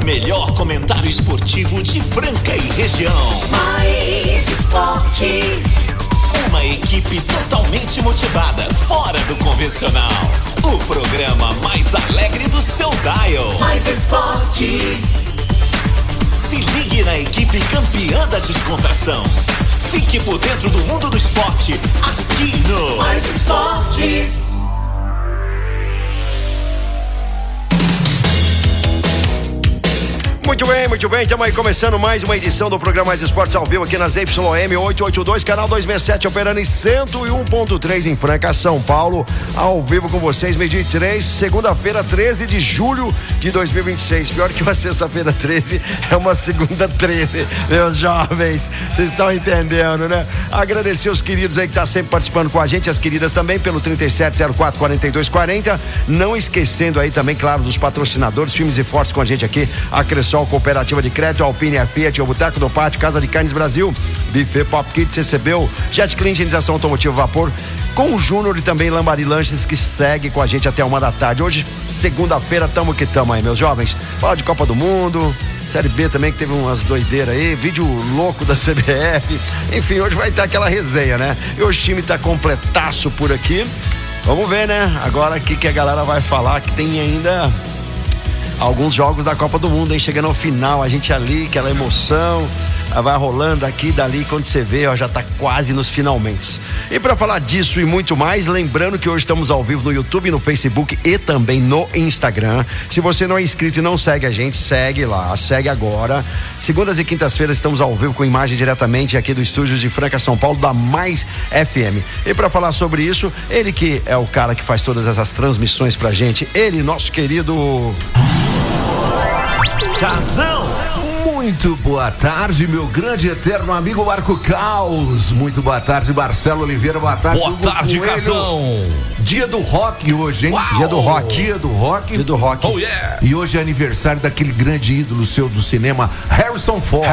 O melhor comentário esportivo de Franca e região. Mais Esportes. Uma equipe totalmente motivada, fora do convencional. O programa mais alegre do seu dial. Mais Esportes. Se ligue na equipe campeã da descontração. Fique por dentro do mundo do esporte, aqui no Mais Esportes. Muito bem, estamos aí começando mais uma edição do programa Mais Esportes ao vivo aqui nas YM 882, canal 267, operando em 101.3 em Franca, São Paulo, ao vivo com vocês, meio-dia e 3, segunda-feira, 13 de julho de 2026. Pior que uma sexta-feira 13 é uma segunda 13, meus jovens, vocês estão entendendo, né? Agradecer os queridos aí que estão sempre participando com a gente, as queridas também pelo 3704-4240, não esquecendo aí também, claro, dos patrocinadores, firmes e fortes com a gente aqui, a Cressol Cooperativa de Crédito, Alpine Fiat, o Boteco do Pátio, Casa de Carnes Brasil, Buffet Pop Kids, recebeu Jet Clean, higienização automotiva vapor, com o Júnior e também Lambari Lanches, que segue com a gente até 1 da tarde. Hoje, segunda-feira, tamo que tamo aí, meus jovens. Fala de Copa do Mundo, Série B também, que teve umas doideiras aí, vídeo louco da CBF. Enfim, hoje vai ter aquela resenha, né? E hoje o time tá completaço por aqui. Vamos ver, né? Agora o que a galera vai falar, que tem ainda alguns jogos da Copa do Mundo, hein? Chegando ao final, a gente ali, aquela emoção, vai rolando aqui, dali, quando você vê, ó, já tá quase nos finalmente. E para falar disso e muito mais, lembrando que hoje estamos ao vivo no YouTube, no Facebook e também no Instagram. Se você não é inscrito e não segue a gente, segue lá, segue agora. Segundas e quintas-feiras estamos ao vivo com imagem diretamente aqui do estúdio de Franca, São Paulo, da Mais FM. E para falar sobre isso, ele que é o cara que faz todas essas transmissões pra gente, ele, nosso querido Casão. Muito boa tarde, meu grande e eterno amigo Marco Caos. Muito boa tarde, Marcelo Oliveira. Boa tarde, Boa tarde, Casão. Dia do rock hoje, hein? Uau. Dia do rock. Dia do rock. Oh, yeah. E hoje é aniversário daquele grande ídolo seu do cinema, Harrison Ford.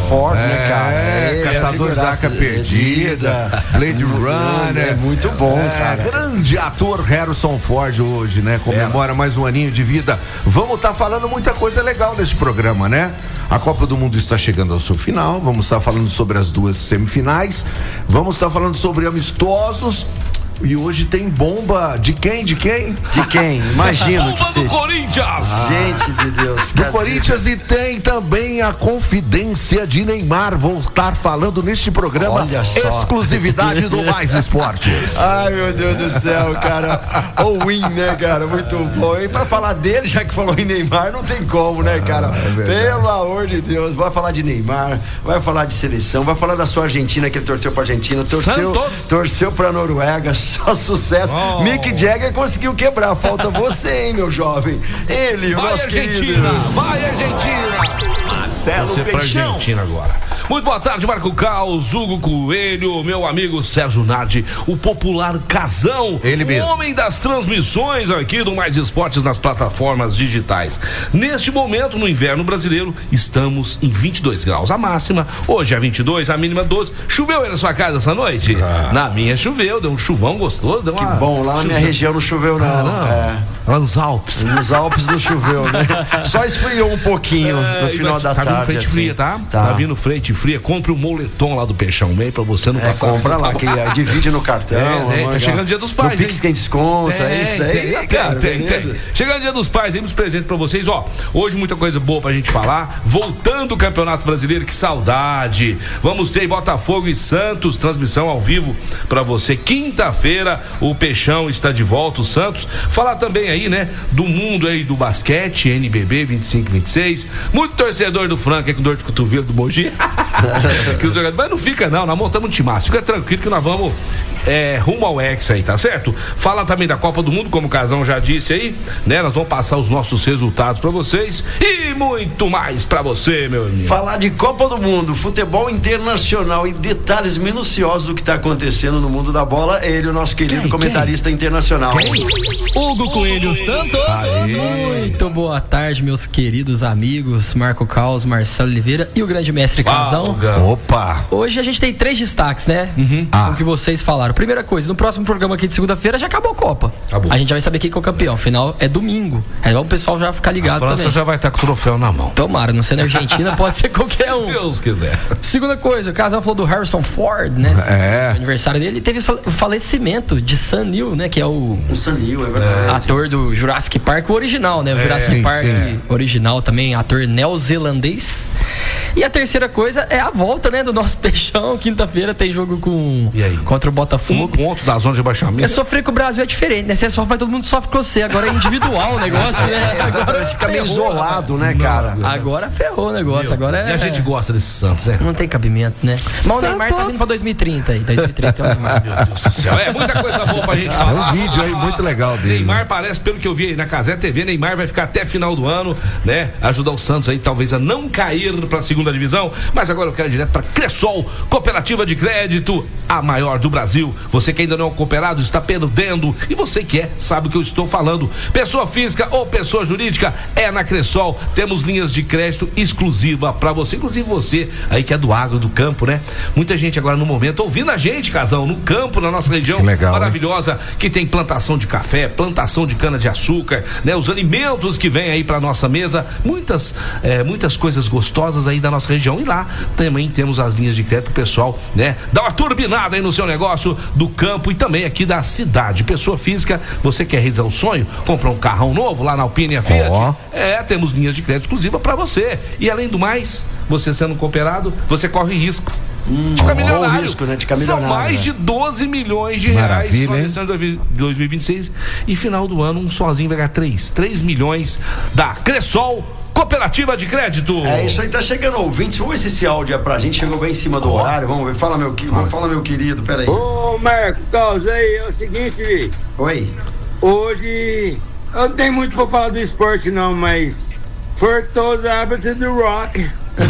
Né, cara? Caçadores da Arca Perdida, Blade Runner. É muito bom, cara. Grande ator Harrison Ford hoje, né? Comemora mais um aninho de vida. Vamos estar falando muita coisa legal nesse programa, né? A Copa do Mundo está chegando ao seu final. Vamos estar falando sobre as duas semifinais. Vamos estar falando sobre amistosos. E hoje tem bomba de quem? De quem? Imagino bomba que seja. do Corinthians! Gente de Deus. Do Corinthians, e tem também a confidência de Neymar. Vou estar falando neste programa. Olha só. Exclusividade do Mais Esportes. Ai, meu Deus do céu, cara. O win, né, cara? Muito bom. E pra falar dele, já que falou em Neymar, não tem como, né, cara? Pelo amor de Deus. Vai falar de Neymar, vai falar de seleção, vai falar da sua Argentina, que ele torceu pra Argentina, torceu pra Noruega. Só sucesso. Mick Jagger conseguiu quebrar. Falta você, hein, meu jovem? Ele, o nosso querido. Vai, Argentina! Marcelo Peixão. Argentina agora. Muito boa tarde, Marco Caos, Hugo Coelho, meu amigo Sérgio Nardi, o popular Casão, ele mesmo, o homem das transmissões aqui do Mais Esportes nas plataformas digitais. Neste momento, no inverno brasileiro, estamos em 22 graus. A máxima hoje é 22, a mínima 12. Choveu aí na sua casa essa noite? Na minha choveu, deu um chuvão gostoso. Deu uma... Que bom, lá na minha região não choveu não. Lá nos Alpes. Nos Alpes não choveu, né? Só esfriou um pouquinho no final da tarde. Tá vindo frente fria, tá? Tá vindo frente fria. Compre o moletom lá do Peixão Meio pra você não passar. Compra lá, que divide no cartão. Tá chegando o dia dos pais. No Pix tem desconto, é isso daí, cara. Tem. Chegando o dia dos pais, temos presente pra vocês, ó. Hoje muita coisa boa pra gente falar. Voltando o Campeonato Brasileiro, que saudade. Vamos ter Botafogo e Santos, transmissão ao vivo pra você. Quinta-feira, o Peixão está de volta, o Santos. Falar também aí, né, do mundo aí do basquete, NBB 25-26. Muito torcedor do Franca aí com dor de cotovelo do Mogi. Mas não fica não, nós montamos um timaço. Fica tranquilo que nós vamos rumo ao Hexa aí, tá certo? Fala também da Copa do Mundo, como o Casão já disse aí, né? Nós vamos passar os nossos resultados pra vocês e muito mais pra você, meu amigo. Falar de Copa do Mundo, futebol internacional e detalhes minuciosos do que tá acontecendo no mundo da bola, ele, o nosso querido comentarista internacional. Hugo Coelho. Silvio Santos. Muito boa tarde, meus queridos amigos Marco Caos, Marcelo Oliveira e o grande mestre Casão. Opa! Hoje a gente tem 3 destaques, né? O que vocês falaram. Primeira coisa, no próximo programa aqui de segunda-feira já acabou a Copa. A gente já vai saber quem que é o campeão. Afinal, é domingo. Aí o pessoal já ficar ligado também. A França já vai estar com o troféu na mão. Tomara, não sendo Argentina, pode ser qualquer um. Se Deus quiser. Segunda coisa, o Casão falou do Harrison Ford, né? O aniversário dele, teve o falecimento de Sam Neill, né? Que é o Sam Neill, é verdade. Ator do Jurassic Park, o original, né? O Jurassic Park original também, ator neozelandês. E a terceira coisa é a volta, né, do nosso Peixão. Quinta-feira tem jogo contra o Botafogo. 1 ponto da zona de rebaixamento. Sofrer com o Brasil é diferente, né? Você sofre, mas todo mundo sofre com você. Agora é individual o negócio, né? Agora fica meio isolado, né, cara? Agora ferrou o negócio. Agora E a gente gosta desse Santos, né? Não tem cabimento, né? Mas o Neymar tá vindo pra 2030 aí. 2030 é o Neymar. Meu Deus do céu. É muita coisa boa pra gente falar. É um vídeo aí muito legal dele. Neymar parece, pelo que eu vi aí na Casé TV, Neymar vai ficar até final do ano, né? Ajudar o Santos aí, talvez, a não cair pra segunda divisão. Mas agora eu quero ir direto pra Cressol, Cooperativa de Crédito, a maior do Brasil. Você que ainda não é um cooperado, está perdendo. E você que sabe o que eu estou falando. Pessoa física ou pessoa jurídica, é na Cressol. Temos linhas de crédito exclusiva pra você, inclusive você aí que é do agro, do campo, né? Muita gente agora no momento ouvindo a gente, Casão, no campo, na nossa região maravilhosa, que tem plantação de café, plantação de cana de açúcar, né? Os alimentos que vêm aí pra nossa mesa, muitas coisas gostosas aí da nossa região. E lá também temos as linhas de crédito pro pessoal, né? Dá uma turbinada aí no seu negócio do campo e também aqui da cidade. Pessoa física, você quer realizar o sonho? Comprar um carrão novo lá na Alpine e a Fiat? Temos linhas de crédito exclusiva pra você. E além do mais, você sendo cooperado, você corre risco de ficar milionário. Risco, né? De ficar milionário. São mais de 12 milhões de reais só nesse ano de 2026. E final do ano, um sozinho vai ganhar 3 milhões da Cressol, Cooperativa de Crédito. É isso aí, tá chegando ouvintes. Vamos ver se esse áudio é pra gente. Chegou bem em cima do horário. Vamos ver. Fala, meu querido. Peraí. Ô, Marco, causa aí. É o seguinte, Vi. Oi. Hoje eu não tenho muito pra falar do esporte, não, mas Fortosa árbitro do Rock.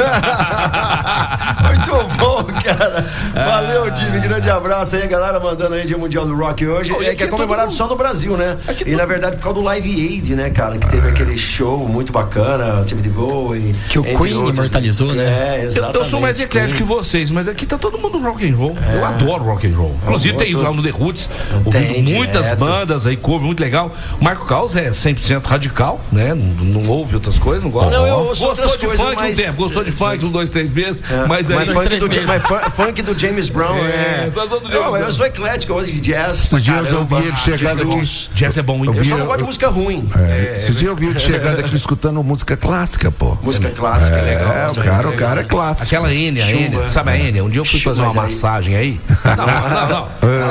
Muito bom, cara. Valeu, time. Grande abraço aí, a galera mandando aí de Mundial do Rock hoje. Que é comemorado só no Brasil, né? E na verdade por causa do Live Aid, né, cara? Que teve aquele show muito bacana, David Bowie. Que o Queen imortalizou, né? Exatamente. Eu sou mais eclético que vocês, mas aqui tá todo mundo rock and roll. Eu adoro rock and roll. Inclusive tem lá no The Roots, ouvindo muitas bandas aí, cover, muito legal. O Marco Caos é 100% radical, né? Não ouve outras coisas, não gosta. Não, eu ouço outras de coisas, funk mas... um tempo, gostou de funk uns 2, 3 meses, mas aí... Funk do James Brown, eu sou eclético, eu gosto de jazz. Esses dias eu vi ele chegando aqui. Jazz é bom, hein? Eu só não gosto de música ruim. Esses dias eu vi ele chegando aqui escutando música clássica, pô. Música clássica, é legal. O cara é clássico. Aquela Enya, sabe a Enya? Um dia eu fui fazer uma massagem aí. Não.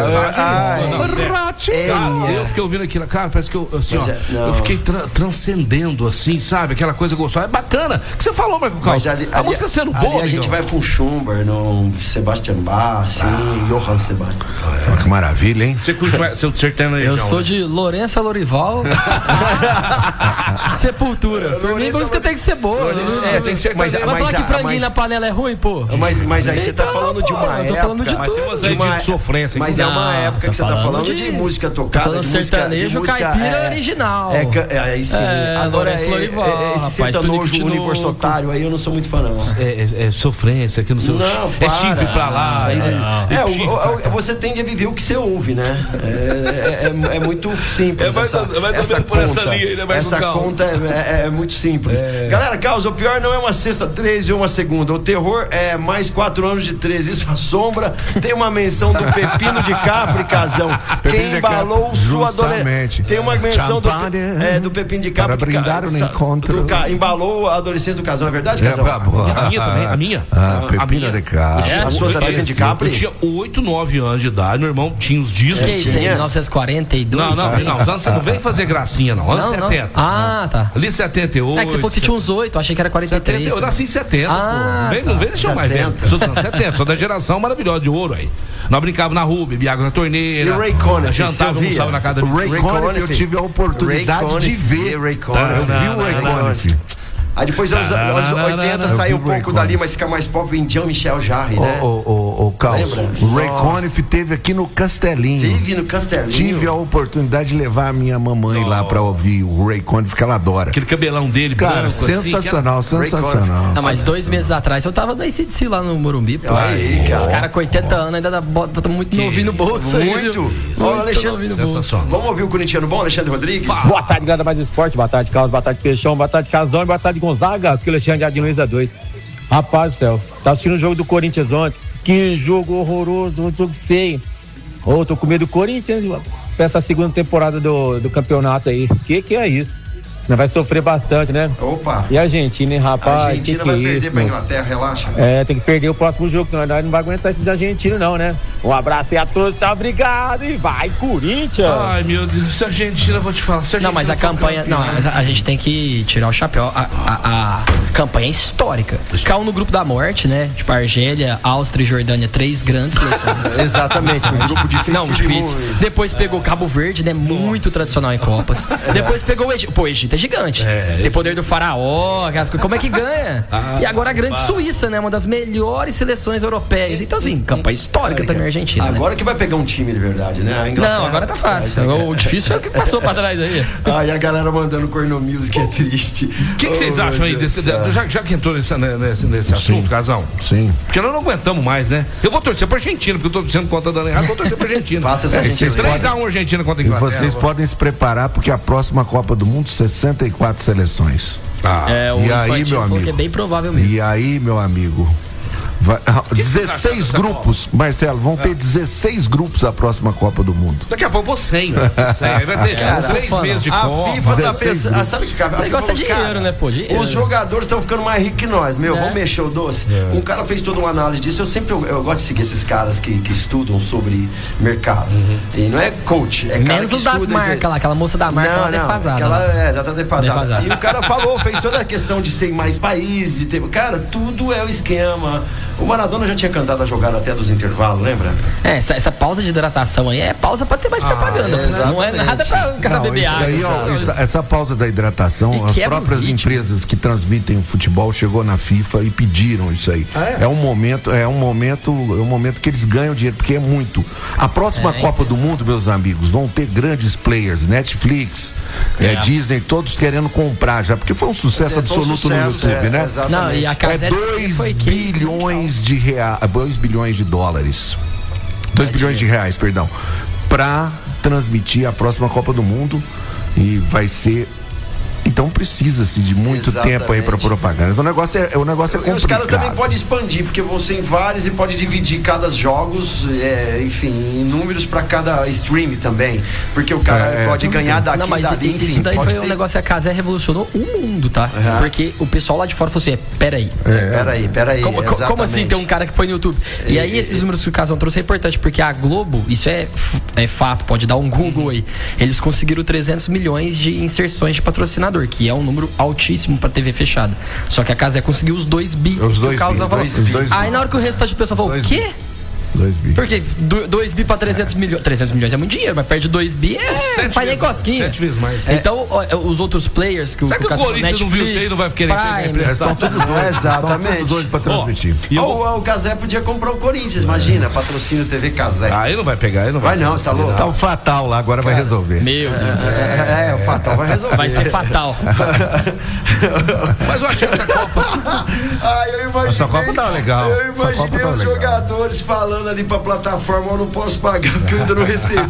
Eu fiquei ouvindo aquilo, cara, parece que eu, assim, eu fiquei transcendendo, assim, sabe? Aquela coisa gostosa. É bacana. O que você falou, Marco Caos? A música sendo boa, a gente vai pro Schubert, no Sebastian Bach, assim, Johann Sebastian. Que maravilha, hein? Você curte seu sertanejo? Eu sou de Lourença Lorival. Sepultura. Por mim, a música tem que ser boa. Tem que ser. Mas falar que franguinho na panela é ruim, pô. Mas aí você tá falando de uma época. Eu tô falando de tudo. Tem umas aí de sofrência. Mas é uma época que você tá falando de música tocada, de sertanejo caipira original. Aí sim. Agora esse sertanojo universitário aí eu não sou muito fã, não. É sofrência aqui no seu. É chifre pra lá. Você tende a viver o que você ouve, né? É muito simples. Essa conta é muito simples. Galera, Caos, o pior não é uma sexta 13 ou uma segunda. O terror é mais 4 anos de 13. Isso assombra. Tem uma menção do Pepino de Capri, Casão. Quem embalou sua adolescência. Tem uma menção do Pepino de Capri. Para brindar no encontro. Embalou a adolescência do Casão, é verdade, Casão? A minha também, a minha. Pepino de Capri. A sua também, Pepino de Capri? Eu tinha 8, 9 anos de idade, meu irmão tinha os discos. Que isso aí, 1942? Não, você não vem fazer gracinha, não. Anos 70. Ah, tá. Ali 78. É que você falou que você tinha uns 8, achei que era 43. Eu nasci em 70, pô. Não vem deixar eu mais velho. Sou dos anos 70, sou da geração maravilhosa de ouro aí. Nós brincávamos na rua, bebia água na torneira. E o Ray Conniff, jantava, almoçava na casa do Ray Conniff, eu tive a oportunidade de ver. Ray Conniff. Eu vi o Ray Conniff. Aí depois anos 80 sai um pouco dali, mas fica mais pop em Jean-Michel Jarre, né? O Caos. O Ray Conniff teve aqui no Castelinho. Tive a oportunidade de levar a minha mamãe lá pra ouvir o Ray Conniff, que ela adora. Aquele cabelão dele, cara, branco, sensacional, assim, sensacional. Não, mas 2 meses atrás eu tava no ACDC lá no Morumbi, pô. Aí, cara. Os caras com 80 anos ainda botam muito novinho no bolso. Muito. Olha, Alexandre, vamos ouvir o corintiano bom, Alexandre Rodrigues? Boa tarde, galera mais esporte. Boa tarde, Carlos. Boa tarde, Peixão. Boa tarde, Casão. E boa tarde, Gonzaga. Aqui o Alexandre de Adilões é doido. Rapaz do céu, tá assistindo o jogo do Corinthians ontem. Que jogo horroroso, um jogo feio. Tô com medo do Corinthians pra essa segunda temporada do campeonato aí. Que é isso? Nós vai sofrer bastante, né? Opa! E a Argentina, hein, rapaz? A Argentina vai perder pra Inglaterra, relaxa. Tem que perder o próximo jogo, senão nós não vai aguentar esses argentinos, não, né? Um abraço aí a todos, tchau, obrigado e vai, Corinthians! Ai, meu Deus, se a Argentina, vou te falar. Não, mas a campanha. Não, mas a gente tem que tirar o chapéu. A campanha é histórica. Caiu no grupo da morte, né? Tipo, Argélia, Áustria e Jordânia, 3 grandes seleções. Exatamente, um grupo difícil. Não, difícil. Depois pegou Cabo Verde, né? Muito tradicional em Copas. Depois pegou o Egito. Pô, o Egito é gigante. Tem poder do faraó, como é que ganha? E agora a grande Suíça, né? Uma das melhores seleções europeias. Então, assim, campanha histórica também a Argentina. Agora né? que vai pegar um time de verdade, né? Não, agora tá fácil. O difícil é o que passou pra trás aí. E a galera mandando Corno Music é triste. O que vocês acham aí desse. Já que entrou nesse assunto, Casão? Sim. Porque nós não aguentamos mais, né? Eu vou torcer pra Argentina, porque eu tô sendo conta dando errado, vou torcer pra Argentina. Faça essa 3-1 Argentina contra a Inglaterra. E vocês podem se preparar, porque a próxima Copa do Mundo, 64 seleções. E aí, meu amigo? Que é bem provável mesmo. E aí, meu amigo? 16 grupos, Marcelo, vão ter 16 grupos a próxima Copa do Mundo. Daqui a pouco 100, né? Aí vai ter 3 meses de Copa. A FIFA tá pensando, sabe o que a negócio é dinheiro, né, pô? Os jogadores estão ficando mais ricos que nós, vamos mexer o doce. Um cara fez toda uma análise disso, eu gosto de seguir esses caras que estudam sobre mercado. E não é coach, é cara menos que estuda. Menos das marcas lá, aquela moça da marca, ela é defasada. Já tá defasada. E o cara fez toda a questão de ser em mais países, de ter, cara, tudo é o esquema. O Maradona já tinha cantado a jogada até dos intervalos, lembra? Essa pausa de hidratação aí é pausa pra ter mais propaganda. Não é nada pra o cara beber água. Essa pausa da hidratação, as próprias empresas que transmitem o futebol chegou na FIFA e pediram isso aí. É um momento que eles ganham dinheiro, porque é muito. A próxima Copa do Mundo, meus amigos, vão ter grandes players, Netflix, Disney, todos querendo comprar já, porque foi um sucesso absoluto no YouTube, né? Não, e a casa 2 bilhões de reais, 2 bilhões de dólares, 2 bilhões de reais, perdão, para transmitir a próxima Copa do Mundo, e vai ser. Então precisa-se de muito tempo aí para propaganda. Então o negócio é complicado. E os caras também podem expandir, porque vão ser em vários e pode dividir cada jogos, enfim, em números para cada stream também. Porque o cara pode ganhar daqui, não, mas dali, enfim. Isso daí foi um negócio que a Casé revolucionou o mundo, tá? Porque o pessoal lá de fora falou assim: peraí. Como assim tem um cara que foi no YouTube? E aí esses números que o Casão trouxe é importante, porque a Globo, isso é fato, pode dar um Google aí. Eles conseguiram 300 milhões de inserções de patrocinador, que é um número altíssimo pra TV fechada. Só que a Casé conseguiu os 2 bi. Aí na hora que o restante do pessoal falou, o quê? 2 bi. Porque 2 bi pra 300 milhões. 300 milhões é muito dinheiro, mas perde 2 bi não faz nem cosquinha. 7 vezes mais. Então, os outros players que Sabe que o Corinthians não viu isso aí, não vai querer estão tudo doidos. Exatamente. Doidos pra transmitir. O Casé podia comprar o Corinthians, imagina, patrocínio TV Casé. Ele não vai pegar, ele não vai. Não, você tá louco? Tá o Fatal lá, agora vai resolver. Meu Deus. O Fatal vai resolver. Vai ser fatal. Mas eu achei essa Copa. Eu imaginei. Essa Copa tá legal. Eu imaginei os jogadores falando ali pra plataforma: eu não posso pagar porque eu ainda não recebi.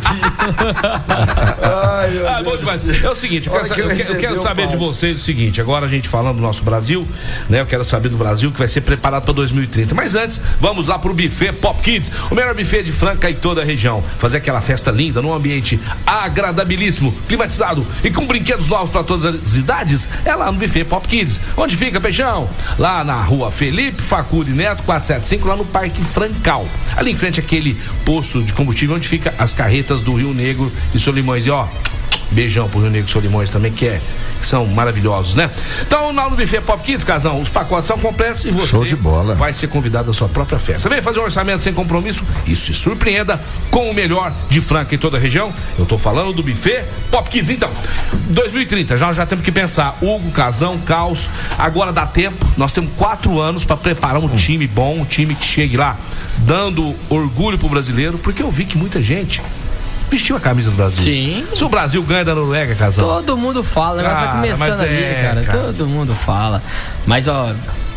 Bom demais. É o seguinte, eu quero saber de vocês o seguinte. Agora a gente falando do nosso Brasil, né? Eu quero saber do Brasil que vai ser preparado para 2030. Mas antes, vamos lá pro buffet Pop Kids, o melhor buffet de Franca e toda a região. Fazer aquela festa linda num ambiente agradabilíssimo, climatizado e com brinquedos novos para todas as idades. É lá no buffet Pop Kids. Onde fica, Peixão? Lá na rua Felipe Facuri Neto 475, lá no Parque Francal. Ali em frente aquele posto de combustível onde fica as carretas do Rio Negro e Solimões. E Beijão pro Rio Negro e Solimões também, que são maravilhosos, né? Então, no Buffet Pop Kids, Casão, os pacotes são completos e você show de bola. Vai ser convidado à sua própria festa. Vem fazer um orçamento sem compromisso e se surpreenda com o melhor de Franca em toda a região. Eu tô falando do Buffet Pop Kids. Então, 2030, já temos que pensar. Hugo, Casão, Caos. Agora dá tempo. Nós temos 4 anos para preparar um time bom, um time que chegue lá dando orgulho pro brasileiro, porque eu vi que muita gente vestiu a camisa do Brasil. Sim. Se o Brasil ganha da Noruega, Casão. Todo mundo fala, o negócio vai começando ali, cara. Todo mundo fala. Mas, ó,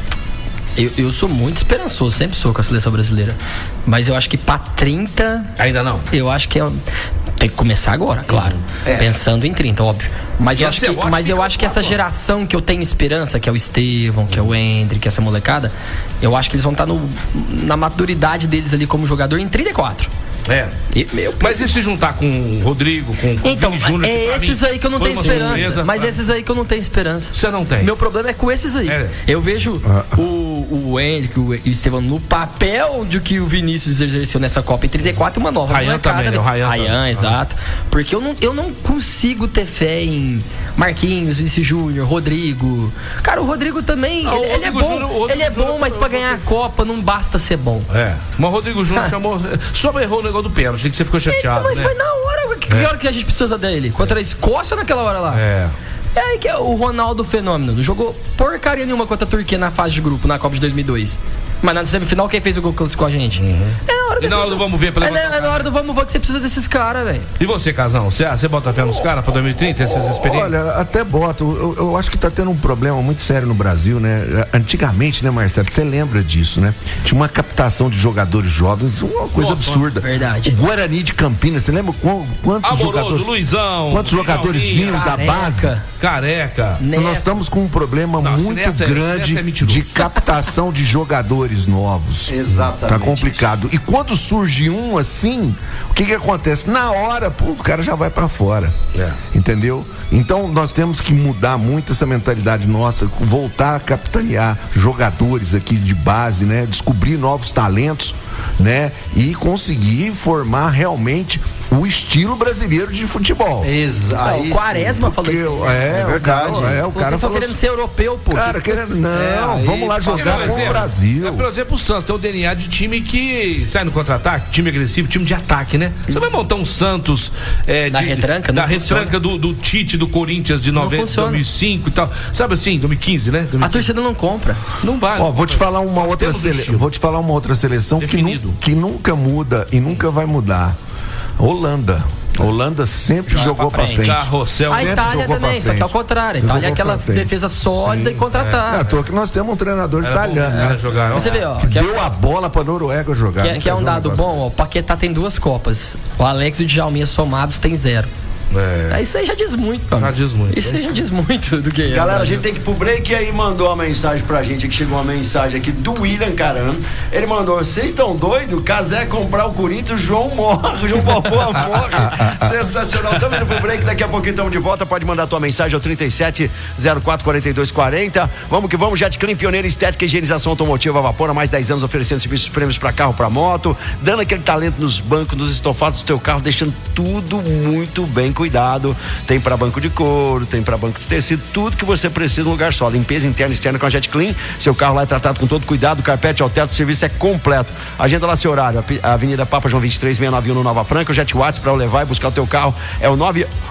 eu sou muito esperançoso, sempre sou com a seleção brasileira. Mas eu acho que pra 30... Ainda não? Eu acho que tem que começar agora, claro. Pensando em 30, óbvio. Mas eu acho que essa geração que eu tenho esperança, que é o Estevão, que é o Hendrick, que é essa molecada, eu acho que eles vão estar na maturidade deles ali como jogador em 34. Mas e se juntar com o Rodrigo, com então, o Vini Júnior? Esses aí que eu não tenho esperança. Mas esses aí que eu não tenho esperança. Você não tem? Meu problema é com esses aí. Eu vejo o Hendrick e o Estevão no papel de que o Vinícius exerceu nessa Copa em 34 uma nova molecada. Também, Ryan, exato. Porque eu não consigo ter fé em Marquinhos, Vinícius Júnior, Rodrigo. Cara, o Rodrigo também, ele é bom. Ele é bom, mas pra ganhar a Copa não basta ser bom. Mas o Rodrigo Júnior chamou... Só errou o negócio do pênalti, que você ficou chateado, mas foi na hora. Que hora que a gente precisa dele? Contra a Escócia ou naquela hora lá? É aí que o Ronaldo Fenômeno não jogou porcaria nenhuma contra a Turquia na fase de grupo, na Copa de 2002. Mas na semifinal, quem fez o gol classificou a gente? É na hora desses... E na hora do vamos ver pela É na hora do vamos ver que você precisa desses caras, velho. E você, Casão? Você bota fé nos caras pra 2030, essas experiências? Olha, até boto. Eu acho que tá tendo um problema muito sério no Brasil, né? Antigamente, né, Marcelo? Você lembra disso, né? Tinha uma captação de jogadores jovens, uma coisa absurda. Verdade. O Guarani de Campinas, você lembra quantos jogadores... Luizão. Quantos jogadores vinham da base? Careca. Neto. Nós estamos com um problema muito grande de captação de jogadores novos. Exatamente. Tá complicado. E quando surge um assim, o que acontece? Na hora, o cara já vai pra fora. Entendeu? Então nós temos que mudar muito essa mentalidade nossa, voltar a capitanear jogadores aqui de base, né? Descobrir novos talentos, né? E conseguir formar realmente o estilo brasileiro de futebol. Exato. O Quaresma falou isso. É verdade. O cara falou querendo ser europeu, pô. Cara, vamos lá jogar com o Brasil. Por exemplo, o Santos tem o DNA de time que sai no contra-ataque, time agressivo, time de ataque, né? Você vai montar um Santos da retranca, da retranca do Tite, do Corinthians de 2005 e tal. Sabe assim, 2015, né? 2015. A torcida não compra. Não vai. Vou te falar uma outra seleção que nunca muda e nunca vai mudar. Holanda sempre jogou pra frente. A Itália também, só que ao contrário. A Itália é aquela defesa sólida e contra-ataque. Que nós temos um treinador italiano. Você vê, ó. Deu a bola pra Noruega jogar. Que é um dado bom, ó. O Paquetá tem 2 Copas. O Alex e o Djalminha somados tem 0. Isso aí já diz muito, cara. Isso aí já diz muito do que Galera, a gente tem que ir pro break. E aí mandou uma mensagem pra gente aqui. Chegou uma mensagem aqui do William Caram. Ele mandou: vocês estão doidos? Casé comprar o Corinthians, João morre. João Balboa morre. Sensacional. Estamos indo pro break. Daqui a pouquinho estamos de volta. Pode mandar tua mensagem ao 37044240. Vamos que vamos. Jet Clean, pioneiro em estética e higienização automotiva a vapor. Há mais de 10 anos oferecendo serviços prêmios pra carro, pra moto, dando aquele talento nos bancos, nos estofados do teu carro, deixando tudo muito bem cuidado. Tem para banco de couro, tem para banco de tecido, tudo que você precisa num lugar só. Limpeza interna e externa com a Jet Clean. Seu carro lá é tratado com todo cuidado, carpete ao teto, o serviço é completo. Agenda lá seu horário. Avenida Papa João 23, 691 no Nova Franca. O Jet Watts para levar e buscar o teu carro é o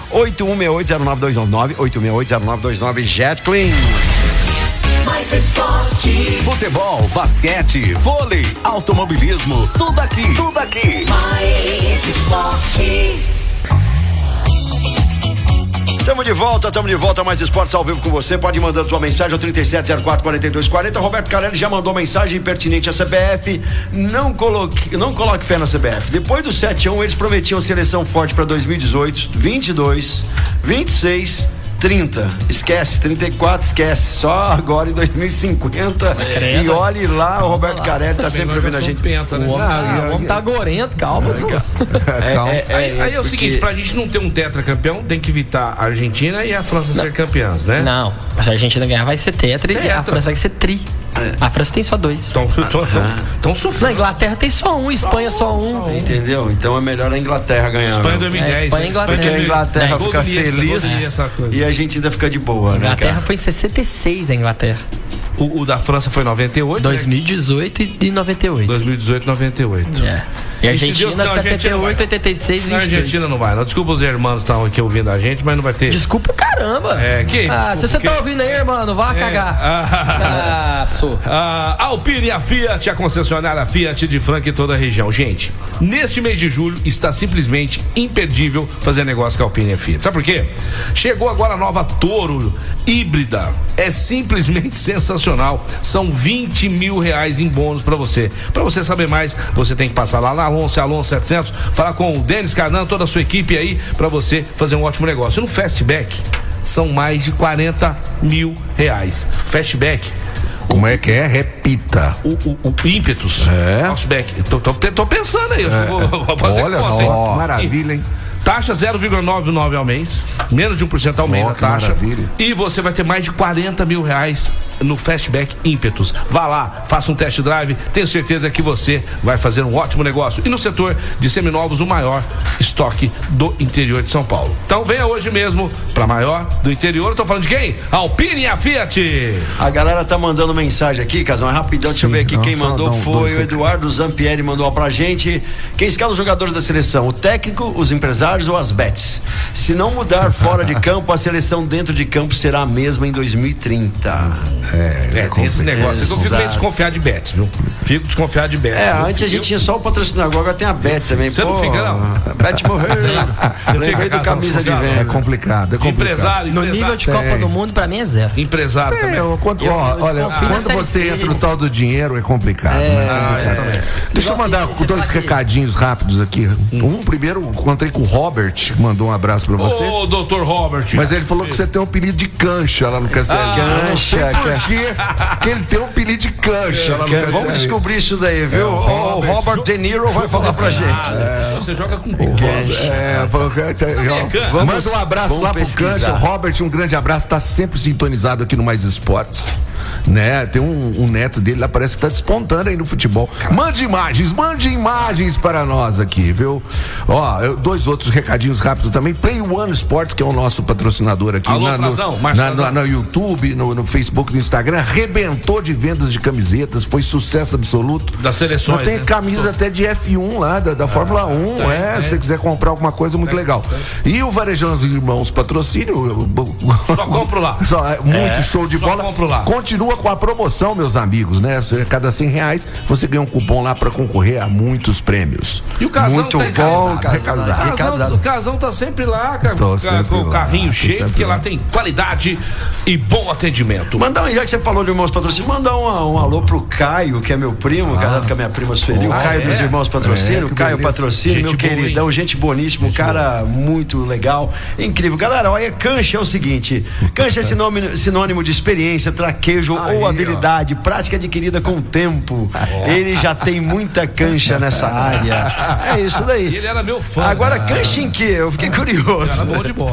981680929. 981680929. Jet Clean. Mais esporte. Futebol, basquete, vôlei, automobilismo, tudo aqui. Mais esportes. Estamos de volta, mais esportes ao vivo com você. Pode mandar tua mensagem ao 37044240. Roberto Carelli já mandou mensagem pertinente à CBF. Não coloque fé na CBF. Depois do 7-1, eles prometiam seleção forte para 2018, 22, 26, 30, esquece, 34, esquece, só agora em 2050. E olhe lá, o Roberto Carelli tá sempre ouvindo a gente. O homem tá gorento, calma. Aí é o seguinte, pra gente não ter um tetracampeão, tem que evitar a Argentina e a França ser campeãs, né? Não, se a Argentina ganhar vai ser tetra e a França vai ser tri. A França tem só 2. Estão sofrendo. Na Inglaterra tem só 1, Espanha só 1. Entendeu? Então é melhor a Inglaterra ganhar. Espanha 2010. Espanha, Inglaterra. Porque a Inglaterra fica feliz e a gente ainda fica de boa, né? A Inglaterra foi em 66, a Inglaterra. O da França foi em 98? 2018 e 98. 2018 e 98. E a Argentina, 78, 86, 22. A Argentina não vai, não. Desculpa, os irmãos estão aqui ouvindo a gente, mas não vai ter. Desculpa o caramba. Desculpa, se você tá ouvindo aí, irmão, vá cagar. Alpine, a Fiat, a concessionária Fiat de Franca e toda a região. Gente, neste mês de julho está simplesmente imperdível fazer negócio com a Alpine e a Fiat. Sabe por quê? Chegou agora a nova Toro híbrida. É simplesmente sensacional. São 20 mil reais em bônus pra você. Pra você saber mais, você tem que passar lá na Alonso 700, falar com o Denis Carnan, toda a sua equipe aí, pra você fazer um ótimo negócio. No Fastback, são mais de 40 mil reais. Fastback. Como é que é? Repita. O ímpetus. Fastback. Tô pensando aí. Vou fazer olha só, maravilha, hein? Taxa 0,99 ao mês, menos de 1% ao mês na taxa. Maravilha. E você vai ter mais de 40 mil reais no Fastback Ímpetus. Vá lá, faça um test drive, tenho certeza que você vai fazer um ótimo negócio. E no setor de seminovos, o maior estoque do interior de São Paulo. Então venha hoje mesmo pra maior do interior. Eu tô falando de quem? Alpine e a Fiat. A galera tá mandando mensagem aqui, Casão, é rapidão, deixa eu ver aqui. Quem mandou foi o Eduardo Zampieri, mandou pra gente. Quem escala os jogadores da seleção? O técnico, os empresários ou as bets? Se não mudar fora de campo, a seleção dentro de campo será a mesma em 2030. Tem esse negócio. Eu fico meio desconfiado de bets, viu? Fico desconfiado de bets. Antes a gente tinha só o patrocinador, agora tem a bet também. Você não fica, não? A bet morreu. Lembrei do camisa de venda. É complicado. Empresário. No nível de Copa do Mundo, pra mim é 0. Empresário também. Quando você entra no tal do dinheiro, é complicado. Deixa eu mandar 2 recadinhos rápidos aqui. Primeiro, encontrei com o Robert, que mandou um abraço pra você. Ô, doutor Robert. Mas ele falou que você tem um apelido de cancha lá no Castelo. Que ele tem um apelido de cancha lá no Castelo. Vamos descobrir isso daí, viu? O Robert De Niro vai falar pra gente. Você joga com manda um abraço lá pro cancha. Robert, um grande abraço, tá sempre sintonizado aqui no Mais Esportes, né? Tem um neto dele lá, parece que tá despontando aí no futebol. Mande imagens para nós aqui, viu? 2 outros recadinhos rápidos também. Play One Sports, que é o nosso patrocinador aqui. Alô, no YouTube, no Facebook, no Instagram, arrebentou de vendas de camisetas, foi sucesso absoluto. Das seleções. Tem camisa até de F1 lá, da Fórmula 1, se você quiser comprar alguma coisa, muito legal. E o Varejão dos Irmãos Patrocínio, só compro lá. Muito show de bola. Compro lá. Continua com a promoção, meus amigos, né? Cada 100 reais você ganha um cupom lá pra concorrer a muitos prêmios. E o Casão muito bom, o Casão tá sempre lá, com o carrinho cheio, porque lá tem qualidade e bom atendimento. Já que você falou de Irmãos Patrocínio, mandar um alô pro Caio, que é meu primo, casado com a minha prima Sueli, o Caio dos Irmãos Patrocínio, Caio Patrocínio, meu queridão, gente boníssimo, cara muito legal, incrível. Galera, olha, cancha é o seguinte, cancha é sinônimo de experiência, traquejo ou habilidade, prática adquirida com o tempo. Ele já tem muita cancha nessa área. É isso daí. Ele era meu fã. Agora, cancha em quê? Eu fiquei curioso. Era bom de bola.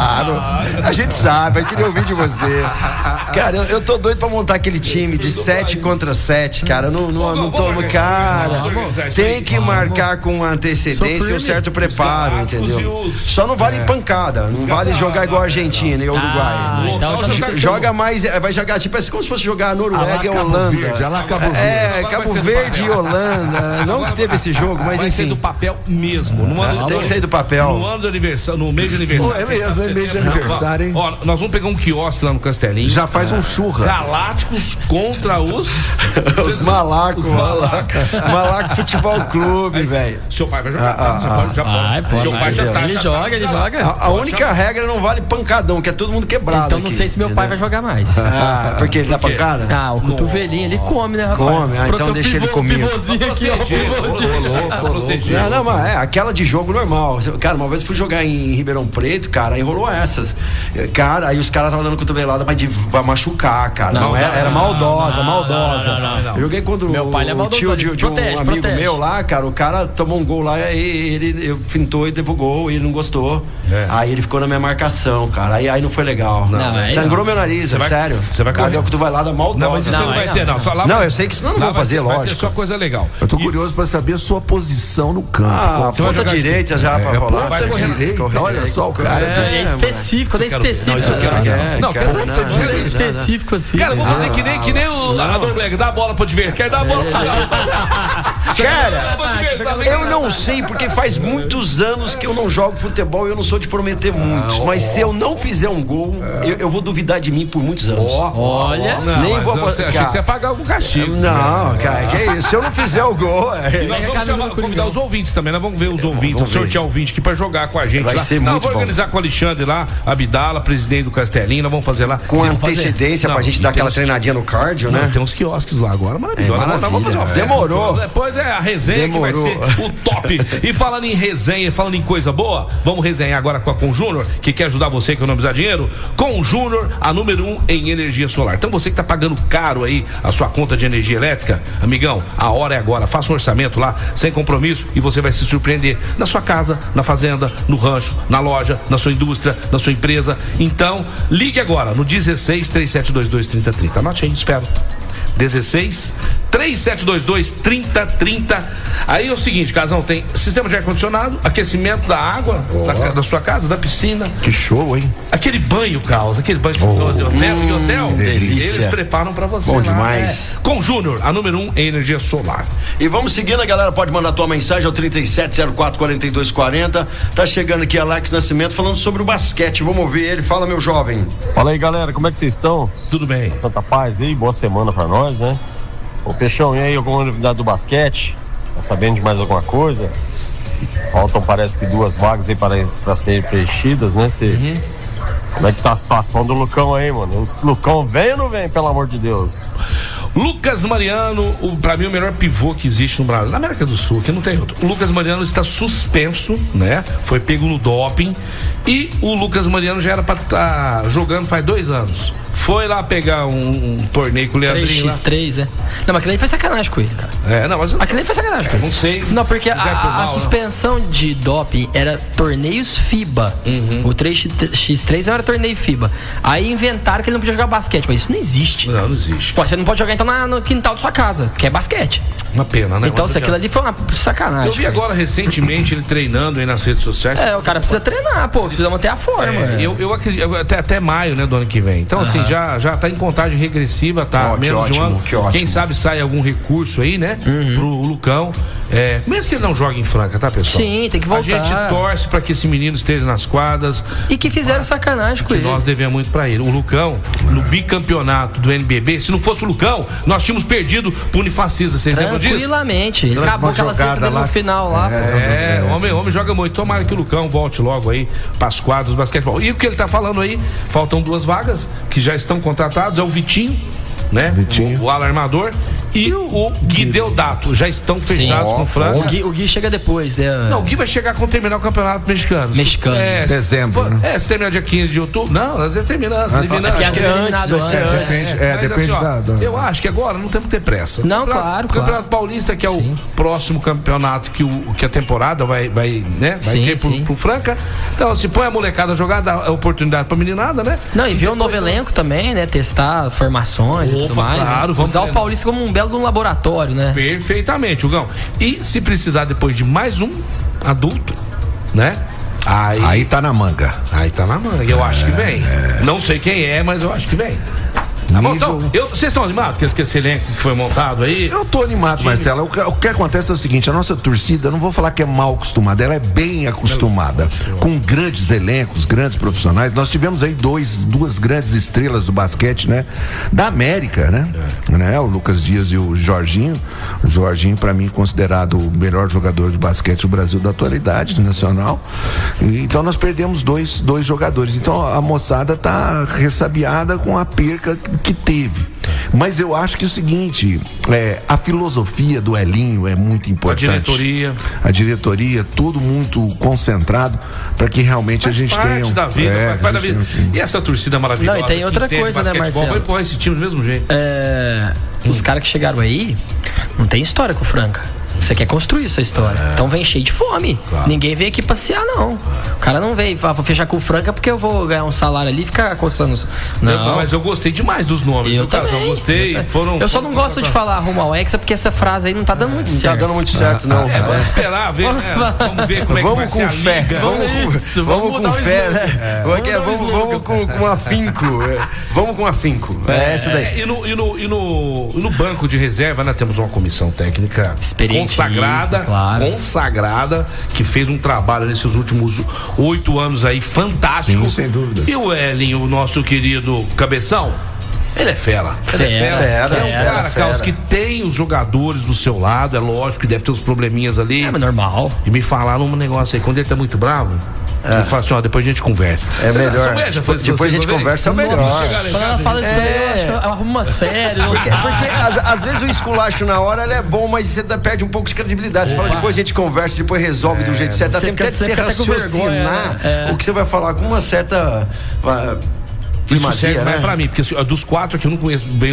A gente sabe, vai querer ouvir de você. Cara, eu tô doido pra montar aquele time de 7 contra 7, cara. Eu não tô no cara. Tem que marcar com antecedência e um certo preparo, entendeu? Só não vale pancada. Não vale jogar igual a Argentina e Uruguai. Joga mais, vai jogar tipo assim, como se fosse jogar a Noruega e Holanda. Cabo Verde e Holanda. Não que teve esse jogo, mas enfim. Vai sair do papel mesmo. Tem que sair do papel. No ano do aniversário, no mês de aniversário. É mesmo, é mês de aniversário, hein? Nós vamos pegar um quiosque lá no Castelinho. Já faz um churra. Galácticos contra os Malacos. Malaco Futebol Clube, velho. Seu pai vai jogar. Seu pai já tá. Ele joga. A única regra não vale pancadão, que é todo mundo quebrado. Então não sei se meu pai vai jogar mais. Porque ele dá pancada? O cotovelinho, ele come, né, rapaz? Come, então deixa ele comigo. Não, mas aquela de jogo normal. Cara, uma vez fui jogar em Ribeirão Preto, cara, aí rolou essas. Cara, aí os caras estavam dando cotovelada pra machucar, cara. Não, era maldosa. Não. Eu joguei quando o tio de um amigo meu lá, cara, o cara tomou um gol lá, ele fintou e levou gol, e ele não gostou. Aí ele ficou na minha marcação, cara. Aí não foi legal. Sangrou meu nariz, sério. Você vai correr. Tu vai lá balada maldosa. Não, mas isso não vai ter, não. Só lá não, eu sei que senão não vão fazer, lógico. Vai ter só coisa legal. Eu tô curioso pra saber a sua posição no campo. Ponta direita já pra rolar. Ponta direita, olha só o cara. É específico, não é específico. Não, é específico assim. Cara, vamos fazer que nem o narrador Black, dá a bola pro Diver. Quer dar a bola pro Cara, eu não sei, porque faz muitos anos que eu não jogo futebol e eu não sou de prometer muito. Mas se eu não fizer um gol, eu vou duvidar de mim por muitos anos. Olha, nem vou achei que você ia pagar algum castigo. Não, cara, que é isso? Se eu não fizer o gol. E nós vamos convidar os ouvintes também, nós vamos ver os ouvintes, vamos sortear ouvinte aqui pra jogar com a gente. Vai ser muito bom. Vou organizar com o Alexandre lá, Abdala, presidente do Castelinho, nós vamos fazer lá. Com antecedência pra gente dar aquela treinadinha no cardio, né? Tem uns quiosques lá agora, maravilhoso. Demorou. Depois é a resenha que vai ser o top. E falando em resenha, falando em coisa boa, vamos resenhar agora com a Com Júnior, que quer ajudar você a economizar dinheiro. Com Júnior, a número 1 em energia solar. Então você que tá pagando caro aí a sua conta de energia elétrica, amigão, a hora é agora. Faça um orçamento lá, sem compromisso, e você vai se surpreender na sua casa, na fazenda, no rancho, na loja, na sua indústria, na sua empresa. Então, ligue agora no 16 3722 3030. Anote aí, espero. 16 3722 3030. Aí é o seguinte, Casão, tem sistema de ar-condicionado, aquecimento da água da sua casa, da piscina. Que show, hein? Aquele banho, Carlos, aquele banho que você trouxe de hotel, delícia. Eles preparam pra você. Bom lá, demais. Com Júnior, a número 1 em energia solar. E vamos seguindo, a galera pode mandar tua mensagem ao 3704-4240. Tá chegando aqui Alex Nascimento falando sobre o basquete. Vamos ouvir ele. Fala, meu jovem. Fala aí, galera, como é que vocês estão? Tudo bem. Santa Paz aí, boa semana pra nós, né? Ô Peixão, e aí, alguma novidade do basquete? Tá sabendo de mais alguma coisa? Faltam, parece que 2 vagas aí para serem preenchidas, né? Como é que tá a situação do Lucão aí, mano? O Lucão vem ou não vem, pelo amor de Deus? Lucas Mariano, pra mim o melhor pivô que existe no Brasil, na América do Sul, que não tem outro. O Lucas Mariano está suspenso, né? Foi pego no doping. E o Lucas Mariano já era pra estar jogando faz 2 anos. Foi lá pegar um torneio com o Leandrinho 3x3, né? Não, mas aquilo aí foi sacanagem com ele, cara. Mas aquilo aí foi sacanagem com ele. Não sei. Não, porque a suspensão de doping era torneios FIBA. O 3x3 não era torneio FIBA. Aí inventaram que ele não podia jogar basquete, mas isso não existe. Não existe. Pô, você não pode jogar então no quintal da sua casa, que é basquete. Uma pena, né? Então, se aquilo ali foi uma sacanagem. Eu vi agora recentemente ele treinando aí nas redes sociais. O cara precisa treinar, precisa manter a forma. Eu acredito, até maio, né, do ano que vem. Então, assim, já tá em contagem regressiva, tá? Menos de um ano. Quem sabe sai algum recurso aí, né? Pro Lucão. Mesmo que ele não jogue em Franca, tá, pessoal? Sim, tem que voltar. A gente torce pra que esse menino esteja nas quadras. E que fizeram sacanagem com ele. Nós devemos muito pra ele. O Lucão, no bicampeonato do NBB, se não fosse o Lucão, nós tínhamos perdido pro Unifacisa. Vocês lembram disso? Tranquilamente. Ele acabou aquela cesta no final lá. Homem joga muito. Tomara que o Lucão volte logo aí pras quadras do basquetebol. E o que ele tá falando aí, faltam 2 vagas que já estão contratados, é o Vitinho, né? O alarmador e o Gui Deodato já estão fechados com o Franca. O Gui chega depois, né? Não, o Gui vai chegar quando terminar o campeonato mexicano. Dezembro, né? Se terminar dia 15 de outubro. Não, nós já terminamos. Acho que é antes, vai ser antes. Depende eu acho que agora não temos que ter pressa. Não, claro. O Campeonato Paulista, que é o próximo campeonato que a temporada vai ter pro Franca. Então, se põe a molecada a jogar, dá oportunidade pra meninada, né? Não, e ver um novo elenco também, né? Testar formações e tudo mais. Claro, vamos usar o Paulista como um belo de um laboratório, né? Perfeitamente, Hugão. E se precisar depois de mais um adulto, né? Aí tá na manga. Aí tá na manga. Eu acho que vem. Não sei quem é, mas eu acho que vem. Tá bom, então, vocês estão animados com esse elenco que foi montado aí? Eu tô animado, Marcelo. O que acontece é o seguinte, a nossa torcida, eu não vou falar que é mal acostumada, ela é bem acostumada com grandes elencos, grandes profissionais. Nós tivemos aí duas grandes estrelas do basquete, né? Da América, né? O Lucas Dias e o Jorginho. O Jorginho, pra mim, considerado o melhor jogador de basquete do Brasil da atualidade nacional. Então nós perdemos dois jogadores. Então a moçada tá ressabiada com a perca que teve. Mas eu acho que é o seguinte, a filosofia do Elinho é muito importante. A diretoria, tudo muito concentrado para que realmente a gente tenha faz parte da vida. E essa torcida maravilhosa. Não, e tem outra coisa, né, Marcelo? Vai empurrar esse time do mesmo jeito. Os caras que chegaram aí não tem história com o Franca. Você quer construir sua história. Então vem cheio de fome. Claro. Ninguém vem aqui passear, não. O cara não veio, vou fechar com o Franca porque eu vou ganhar um salário ali e ficar coçando. Não. Mas eu gostei demais dos nomes. Eu também. Eu gostei. Eu só não gosto de falar rumo ao Hexa porque essa frase aí não tá dando muito certo. Não tá dando muito certo, não. Vamos esperar, ver, né? Vamos ver como é que vai ser a liga. Vamos com fé, né? Vamos com afinco. Vamos com afinco. É essa daí. E no banco de reserva, né? Temos uma comissão técnica consagrada, que fez um trabalho nesses últimos 8 anos aí fantástico. Sim, sem dúvida. E o Elinho, o nosso querido Cabeção, ele é fera. É um cara, Carlos, que tem os jogadores do seu lado. É lógico que deve ter uns probleminhas ali. É normal. E me falaram um negócio aí, quando ele tá muito bravo, ele fala assim, depois a gente conversa. É melhor. Depois a gente conversa, é melhor. Fala isso aí, eu arrumo umas férias. Porque às vezes o esculacho na hora ele é bom, mas você perde um pouco de credibilidade. Você fala, depois a gente conversa, depois resolve do jeito certo. Dá tempo até de você raciocinar o que você vai falar com uma certa... Isso serve mais pra mim, porque dos 4 aqui eu não conheço bem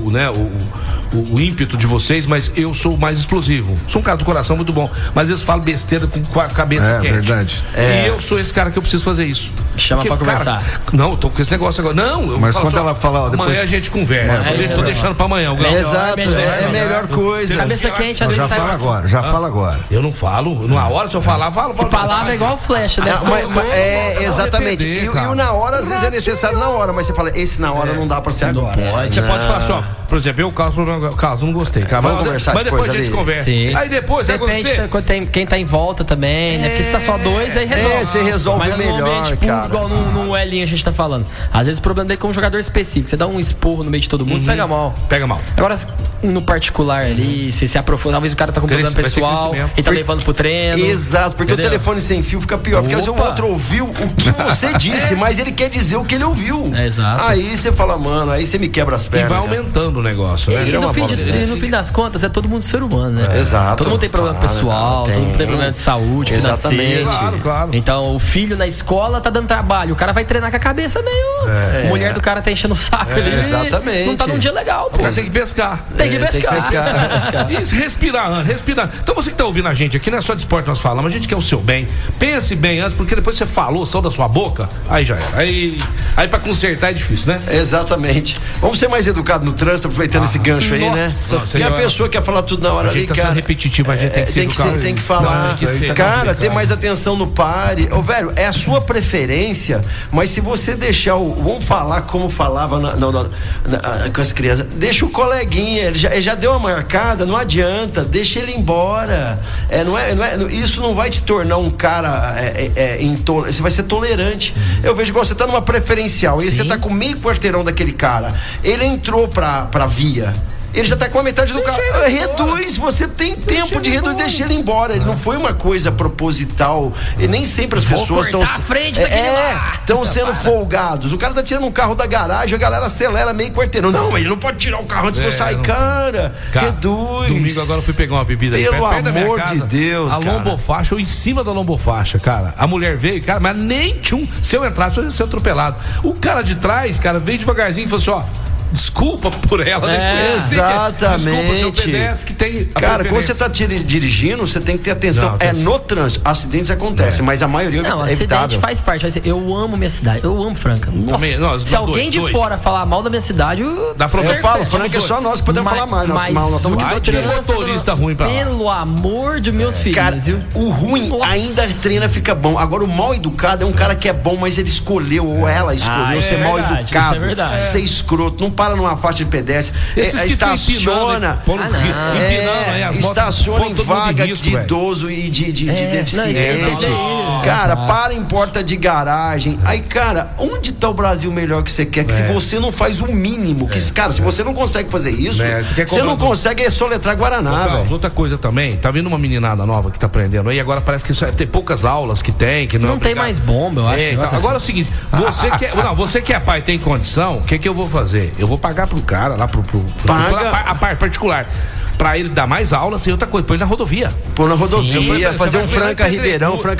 o ímpeto de vocês, mas eu sou mais explosivo. Sou um cara do coração muito bom, mas eles falam besteira com a cabeça quente. Verdade. E eu sou esse cara que eu preciso fazer isso. Chama pra conversar. Não, eu tô com esse negócio agora. Não, mas quando ela fala, depois... amanhã a gente conversa. Eu tô deixando pra amanhã. Exato, é a melhor coisa. Cabeça quente, já fala agora. Eu não falo. Na hora, se eu falar, falo. Palavra é igual flecha, né? Exatamente. E o na hora, às vezes é necessário na hora, mas você fala, esse na hora não dá pra ser agora. Você pode falar só, por exemplo, eu, Carlos, não gostei. Vamos conversar mas depois a gente conversa. Sim. Aí depois, depende quem tá em volta também, né? Porque se tá só 2, aí resolve. Você resolve melhor, cara. Igual no Elinho a gente tá falando. Às vezes o problema dele é com um jogador específico. Você dá um esporro no meio de todo mundo, pega mal. Agora, no particular ali, se aprofunda, talvez o cara tá com problema pessoal e tá levando pro treino. Exato, porque o telefone sem fio fica pior. Porque às vezes o outro ouviu o que você disse, mas ele quer dizer o que ele ouviu. Exato. Aí você fala, mano, aí você me quebra as pernas. E vai aumentando o negócio, né? E no fim das contas, é todo mundo ser humano, né? Exato. Todo mundo tem problema pessoal, todo mundo tem problema de saúde, financeiro. Claro. Então, o filho na escola tá dando trabalho, o cara vai treinar com a cabeça meio... Mulher do cara tá enchendo o saco ali. Exatamente. Não tá num dia legal, pô. O cara tem que pescar. Tem que pescar. Isso, respirar. Então você que tá ouvindo a gente aqui, não é só de esporte que nós falamos, a gente quer o seu bem. Pense bem antes, porque depois você falou, saiu da sua boca, aí já era. Aí pra consertar é difícil, né? Exatamente. Vamos ser mais educados no trânsito, aproveitando esse gancho aí, né? Se a pessoa quer falar tudo na hora ali, cara... Tá repetitivo, a gente tem que ser educado. Tem que falar. Cara, ter mais atenção no pare. Velho, é a sua preferência, mas se você deixar vamos falar como falava com as crianças, deixa o coleguinha, ele já deu uma marcada, não adianta, deixa ele embora. Isso não vai te tornar um cara você vai ser tolerante. Eu vejo que você tá numa preferencial, e você tá com meio quarteirão daquele cara, ele entrou pra via, ele já tá com a metade do carro. Reduz, você tem tempo de reduzir, deixa ele embora. Ele não foi uma coisa proposital. E nem sempre as pessoas estão sendo folgados. O cara tá tirando um carro da garagem, a galera acelera meio quarteirão. Não, ele não pode tirar o carro antes de eu sair. Cara, reduz. Domingo agora eu fui pegar uma bebida ali pelo amor de Deus, a lombofaixa, ou em cima da lombofaixa, cara. A mulher veio, cara, mas nem se eu entrar, eu ia ser atropelado. O cara de trás, cara, veio devagarzinho e falou assim, desculpa por ela. Exatamente. Desculpa, seu pedestre que tem. Cara, quando você tá dirigindo, você tem que ter atenção. No trânsito, acidentes acontecem, mas a maioria é evitável. Acidente faz parte. Eu amo minha cidade, eu amo Franca. Se alguém de fora falar mal da minha cidade, eu falo, Franca é só nós que podemos falar mal. Nós estamos aqui motorista ruim pra lá. Pelo amor de meus filhos, cara, o ruim ainda treina, fica bom. Agora, o mal educado é um cara que é bom, mas ele escolheu, ou ela escolheu ser mal educado, ser escroto, não para numa faixa de pedestre, estaciona em vaga de idoso e de deficiente. Cara, para em porta de garagem. Aí, cara, onde tá o Brasil melhor que você quer? Que se você não faz o mínimo, cara, se você não consegue fazer isso, você não consegue soletrar Guaraná, velho. Outra coisa também, tá vindo uma meninada nova que tá aprendendo aí, agora parece que tem poucas aulas que tem, que não tem mais bomba, eu acho. Então, agora é o seguinte, você que é pai, tem condição, o que eu vou fazer? Eu vou pagar pro cara lá a parte particular, pra ele dar mais aulas e outra coisa, põe na rodovia. Fazer um Franca Ribeirão, Franca Batatais.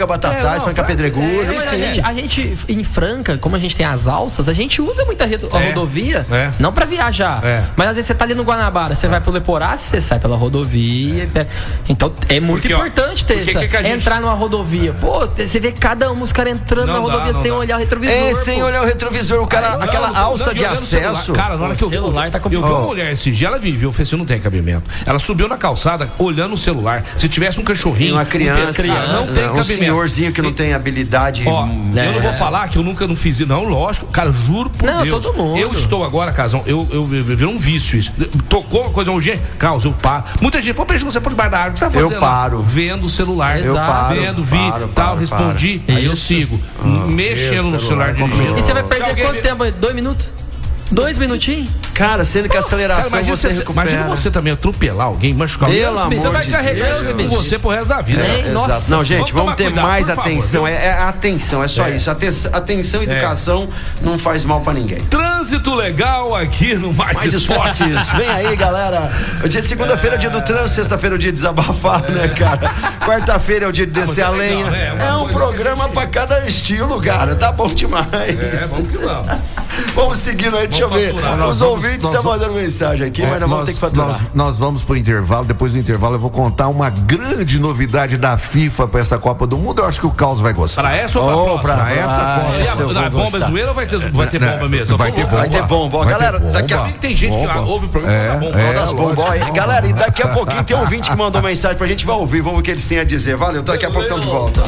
Moraes, Franca Pedregulho. A gente, em Franca, como a gente tem as alças, a gente usa muita rodovia, não pra viajar. Mas às vezes você tá ali no Guanabara, você vai pro Leporá, você sai pela rodovia. Então é muito importante ter entrar numa rodovia. Pô, você vê cada um, os caras entrando na rodovia sem olhar o retrovisor. Sem olhar o retrovisor, o cara, aquela alça de acesso. Cara, na hora que eu vi uma mulher esse dia, ela viveu, eu falei assim, não tem cabimento. Ela subiu na calçada olhando o celular. Se tivesse um cachorrinho, uma criança, não tem cabimento. Um senhorzinho que não tem habilidade. Eu não vou falar que eu nunca não fiz isso, não, lógico. Cara, juro por Deus. Todo mundo. Eu estou agora, Casão, eu vi um vício isso. Tocou uma coisa urgente, Carlos, eu paro. Muita gente falou, peixe, você por debaixo da árvore, o que você tá fazendo? Eu paro. Vendo o celular. Eu paro. Vendo, respondi, aí eu sigo. Mexendo no celular, dirigindo. E você vai perder quanto tempo? 2 minutos? 2 minutinhos? Cara, sendo que a aceleração você recupera. Imagina você também atropelar alguém, machucar alguém. Você vai carregar isso com você pro resto da vida. Nossa. Não, gente, vamos ter mais atenção. É atenção, é só isso. Atenção e educação não faz mal pra ninguém. Trânsito legal aqui no Mais Esportes. Vem aí, galera. Segunda-feira é o dia do trânsito, sexta-feira é o dia de desabafar, né, cara? Quarta-feira é o dia de descer a lenha. É um programa pra cada estilo, cara. Tá bom demais. Vamos que vamos. Vamos seguindo aí, deixa eu ver. Os ouvintes estão mandando mensagem aqui, mas nós vamos ter que faturar. Nós vamos pro intervalo. Depois do intervalo eu vou contar uma grande novidade da FIFA pra essa Copa do Mundo. Eu acho que o Carlos vai gostar. Pra essa ou pra essa Copa? A bomba é zoeira ou vai ter bomba mesmo? Vai ter bomba. Vai ter bomba. Galera, daqui a pouco tem gente que ouve o programa das bombas. Galera, e daqui a pouquinho tem um ouvinte que mandou mensagem pra gente, vai ouvir. Vamos ver o que eles têm a dizer. Valeu, daqui a pouco estamos de volta.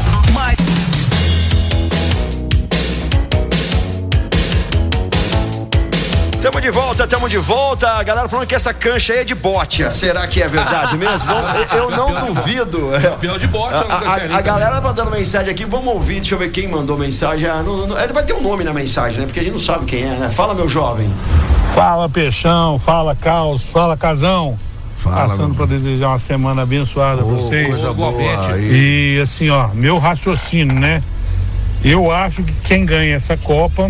Tamo de volta. A galera falando que essa cancha aí é de bote. Será que é verdade mesmo? Eu não duvido. Campeão de bote. A galera mandando mensagem aqui, vamos ouvir. Deixa eu ver quem mandou mensagem. Ele vai ter um nome na mensagem, né? Porque a gente não sabe quem é, né? Fala, meu jovem. Fala, Peixão. Fala, Caos. Fala, Casão. Passando para desejar uma semana abençoada pra vocês. E assim, ó, meu raciocínio, né? Eu acho que quem ganha essa Copa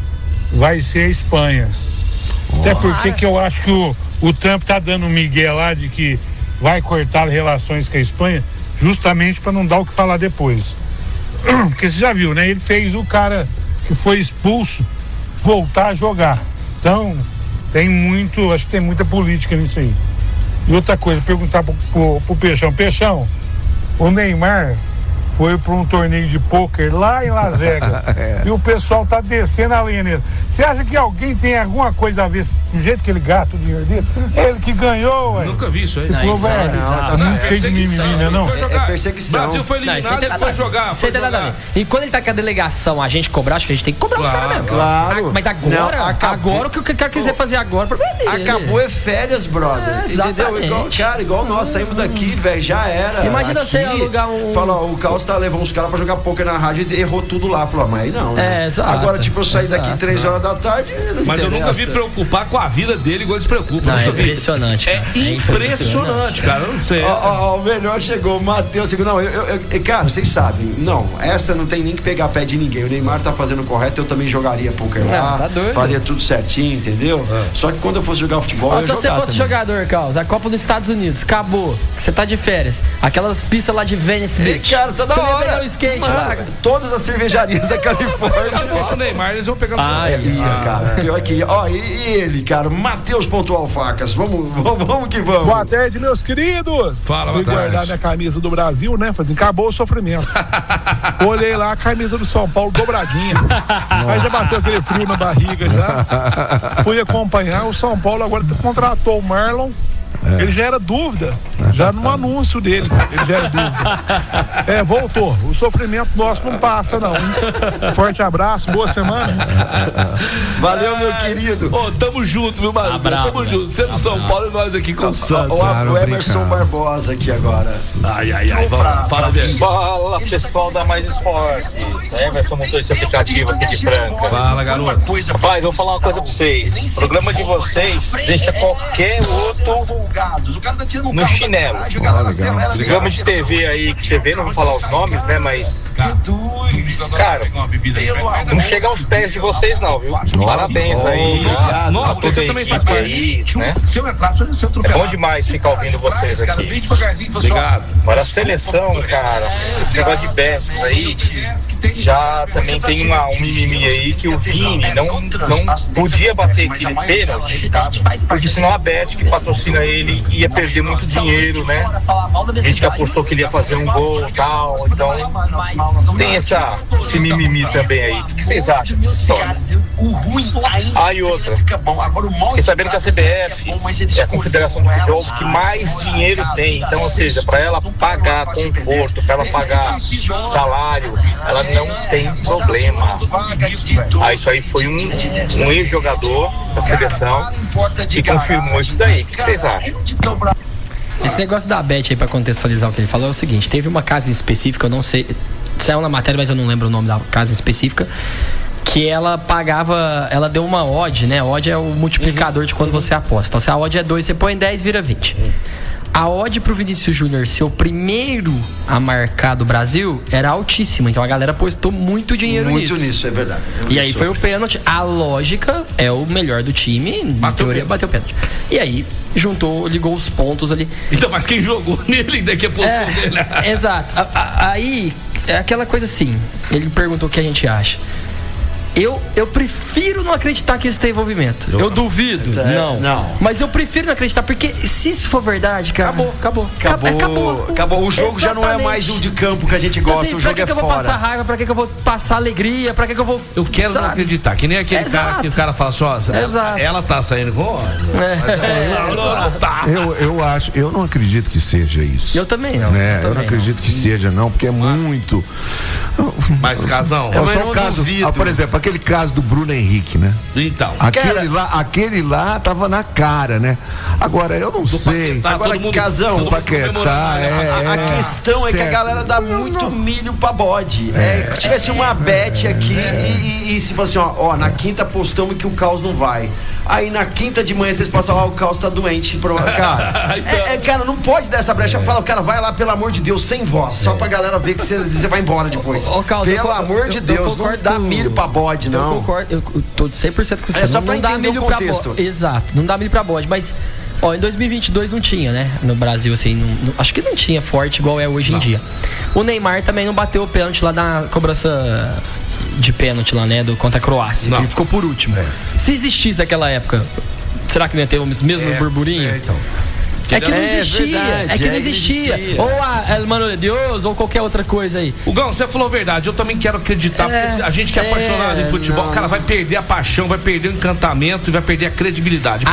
vai ser a Espanha. Até porque que eu acho que o Trump tá dando um migué lá de que vai cortar relações com a Espanha, justamente para não dar o que falar depois. Porque você já viu, né? Ele fez o cara que foi expulso voltar a jogar. Então, acho que tem muita política nisso aí. E outra coisa, perguntar pro Peixão. Peixão, o Neymar foi para um torneio de pôquer lá em Las Vegas. E o pessoal tá descendo a linha nele. Você acha que alguém tem alguma coisa a ver do jeito que ele gasta o dinheiro dele? Ele que ganhou, ué. Nunca vi isso aí. Não cheio de mimimi, não? É perseguição. O Brasil foi eliminado, ele foi jogar. E quando ele tá com a delegação, a gente cobrar, acho que a gente tem que cobrar os caras mesmo. Claro. Mas agora o que o cara quiser fazer agora, problema dele. Acabou férias, brother. Entendeu? Igual nós saímos daqui, velho, já era. Imagina você alugar Fala, o Carlos levou uns caras pra jogar poker na rádio e errou tudo lá. Falou, mas aí não, né? Exato. Agora, tipo, eu saí daqui 3 horas da tarde. Mas eu nunca vi preocupar com a vida dele igual eles preocupam. É impressionante. É impressionante, cara. Eu não sei. O melhor chegou, o Matheus. Não, cara, vocês sabem. Não, essa não tem nem que pegar pé de ninguém. O Neymar tá fazendo o correto, eu também jogaria poker lá. Tá doido. Faria tudo certinho, entendeu? Só que quando eu fosse jogar futebol, se você fosse jogador, Carlos, a Copa dos Estados Unidos, acabou. Você tá de férias. Aquelas pistas lá de Venice Beach. Cara, tá da hora. O skate lá. Todas as cervejarias da Califórnia. Se fosse o Neymar, eles iam pegar cara. Pior que ia. E ele, cara, Matheus Pontual Facas. Vamos que vamos. Boa tarde, meus queridos. Fala, Fui guardar minha camisa do Brasil, né? Acabou o sofrimento. Olhei lá a camisa do São Paulo dobradinha. Aí já bateu aquele frio na barriga já. Fui acompanhar. O São Paulo agora contratou o Marlon. Ele já era dúvida, já no anúncio dele, ele já era dúvida. Voltou. O sofrimento nosso não passa, não. Forte abraço, boa semana. Valeu, meu querido. Tamo junto, viu, Marinho? Tamo junto. Você no São Paulo e nós aqui com o Santos. O Emerson Barbosa aqui agora. Ai. Fala, pessoal da Mais Esportes. Emerson, motorista aplicativo aqui de Franca. Fala, garoto. Rapaz, vou falar uma coisa pra vocês. O programa de vocês deixa qualquer outro o cara tá tirando no chinelo. Melo. Os homens de TV aí que você vê, não vou falar os nomes, né? Mas, cara, não chega aos pés de vocês, não, viu? Parabéns aí. Nossa, você também faz parte aí, né? É bom demais ficar ouvindo vocês aqui. Obrigado. Agora a seleção, cara, esse negócio de bestas aí, já também tem um mimimi aí que o Vini não podia bater aquele pênalti, porque senão a Bet, que patrocina ele, ia perder muito dinheiro, né? A gente que apostou que ele ia fazer um gol e tal, então tem esse mimimi também aí. O que vocês acham dessa história? E outra, fiquei sabendo que a CBF é a Confederação de Futebol que mais dinheiro tem, então, ou seja, para ela pagar conforto, para ela pagar salário, ela não tem problema. Isso aí foi um ex-jogador da seleção que confirmou isso daí. O que vocês acham? Esse negócio da Bet aí, pra contextualizar o que ele falou, é o seguinte: teve uma casa específica, eu não sei, saiu na matéria, mas eu não lembro o nome da casa específica, que ela pagava, ela deu uma odd, né? Odd é o multiplicador de quando você aposta. Então, se a odd é 2, você põe 10, vira 20. A odd pro Vinícius Júnior ser o primeiro a marcar do Brasil era altíssima. Então a galera apostou muito dinheiro nisso. Muito nisso, é verdade. E aí foi o pênalti. A lógica é o melhor do time, bateu o pênalti. E aí juntou, ligou os pontos ali. Então, mas quem jogou nele daqui a pouco nele. Exato. Aí é aquela coisa assim. Ele perguntou o que a gente acha. Eu prefiro não acreditar que isso tem envolvimento. Eu duvido. Não. Mas eu prefiro não acreditar, porque se isso for verdade, cara. Acabou. O jogo já não é mais o de campo que a gente gosta. Assim, o jogo é fora. Pra que eu vou passar raiva? Pra que eu vou passar alegria? Pra que eu vou. Eu quero não acreditar. Que nem aquele cara que o cara fala só. Ela tá saindo com. Eu não acredito que seja isso. Eu também não. Eu não acredito que seja, não, porque é muito. Mas, Casão. Só o caso, por exemplo, aquele caso do Bruno Henrique, né? Então. Aquele lá tava na cara, né? Agora, eu não sei. Agora, Casão, paquetar, a questão é que a galera dá muito milho pra bode. Se tivesse uma bet aqui e se fosse assim, na quinta postamos que o Caos não vai. Aí na quinta de manhã vocês postam lá, o Caos tá doente. Cara, cara, não pode dar essa brecha. Fala, cara, vai lá, pelo amor de Deus, sem voz. Só pra galera ver que você vai embora depois. Pelo amor de Deus, não dá milho pra bode, não. Eu concordo, eu tô 100% com você. É só pra entender o contexto. Exato, não dá milho pra bode, mas em 2022 não tinha, né? No Brasil, assim, acho que não tinha forte igual é hoje em dia. O Neymar também não bateu o pênalti lá na cobrança de pênalti lá, né? Contra a Croácia. Ele ficou por último. Se existisse naquela época, será que não ia ter o mesmo burburinho? Então. É que não existia, não existia. Ou a El Mano de Deus, ou qualquer outra coisa aí. Gão, você falou a verdade, eu também quero acreditar, porque a gente que é apaixonado em futebol, cara, vai perder a paixão, vai perder o encantamento e vai perder a credibilidade.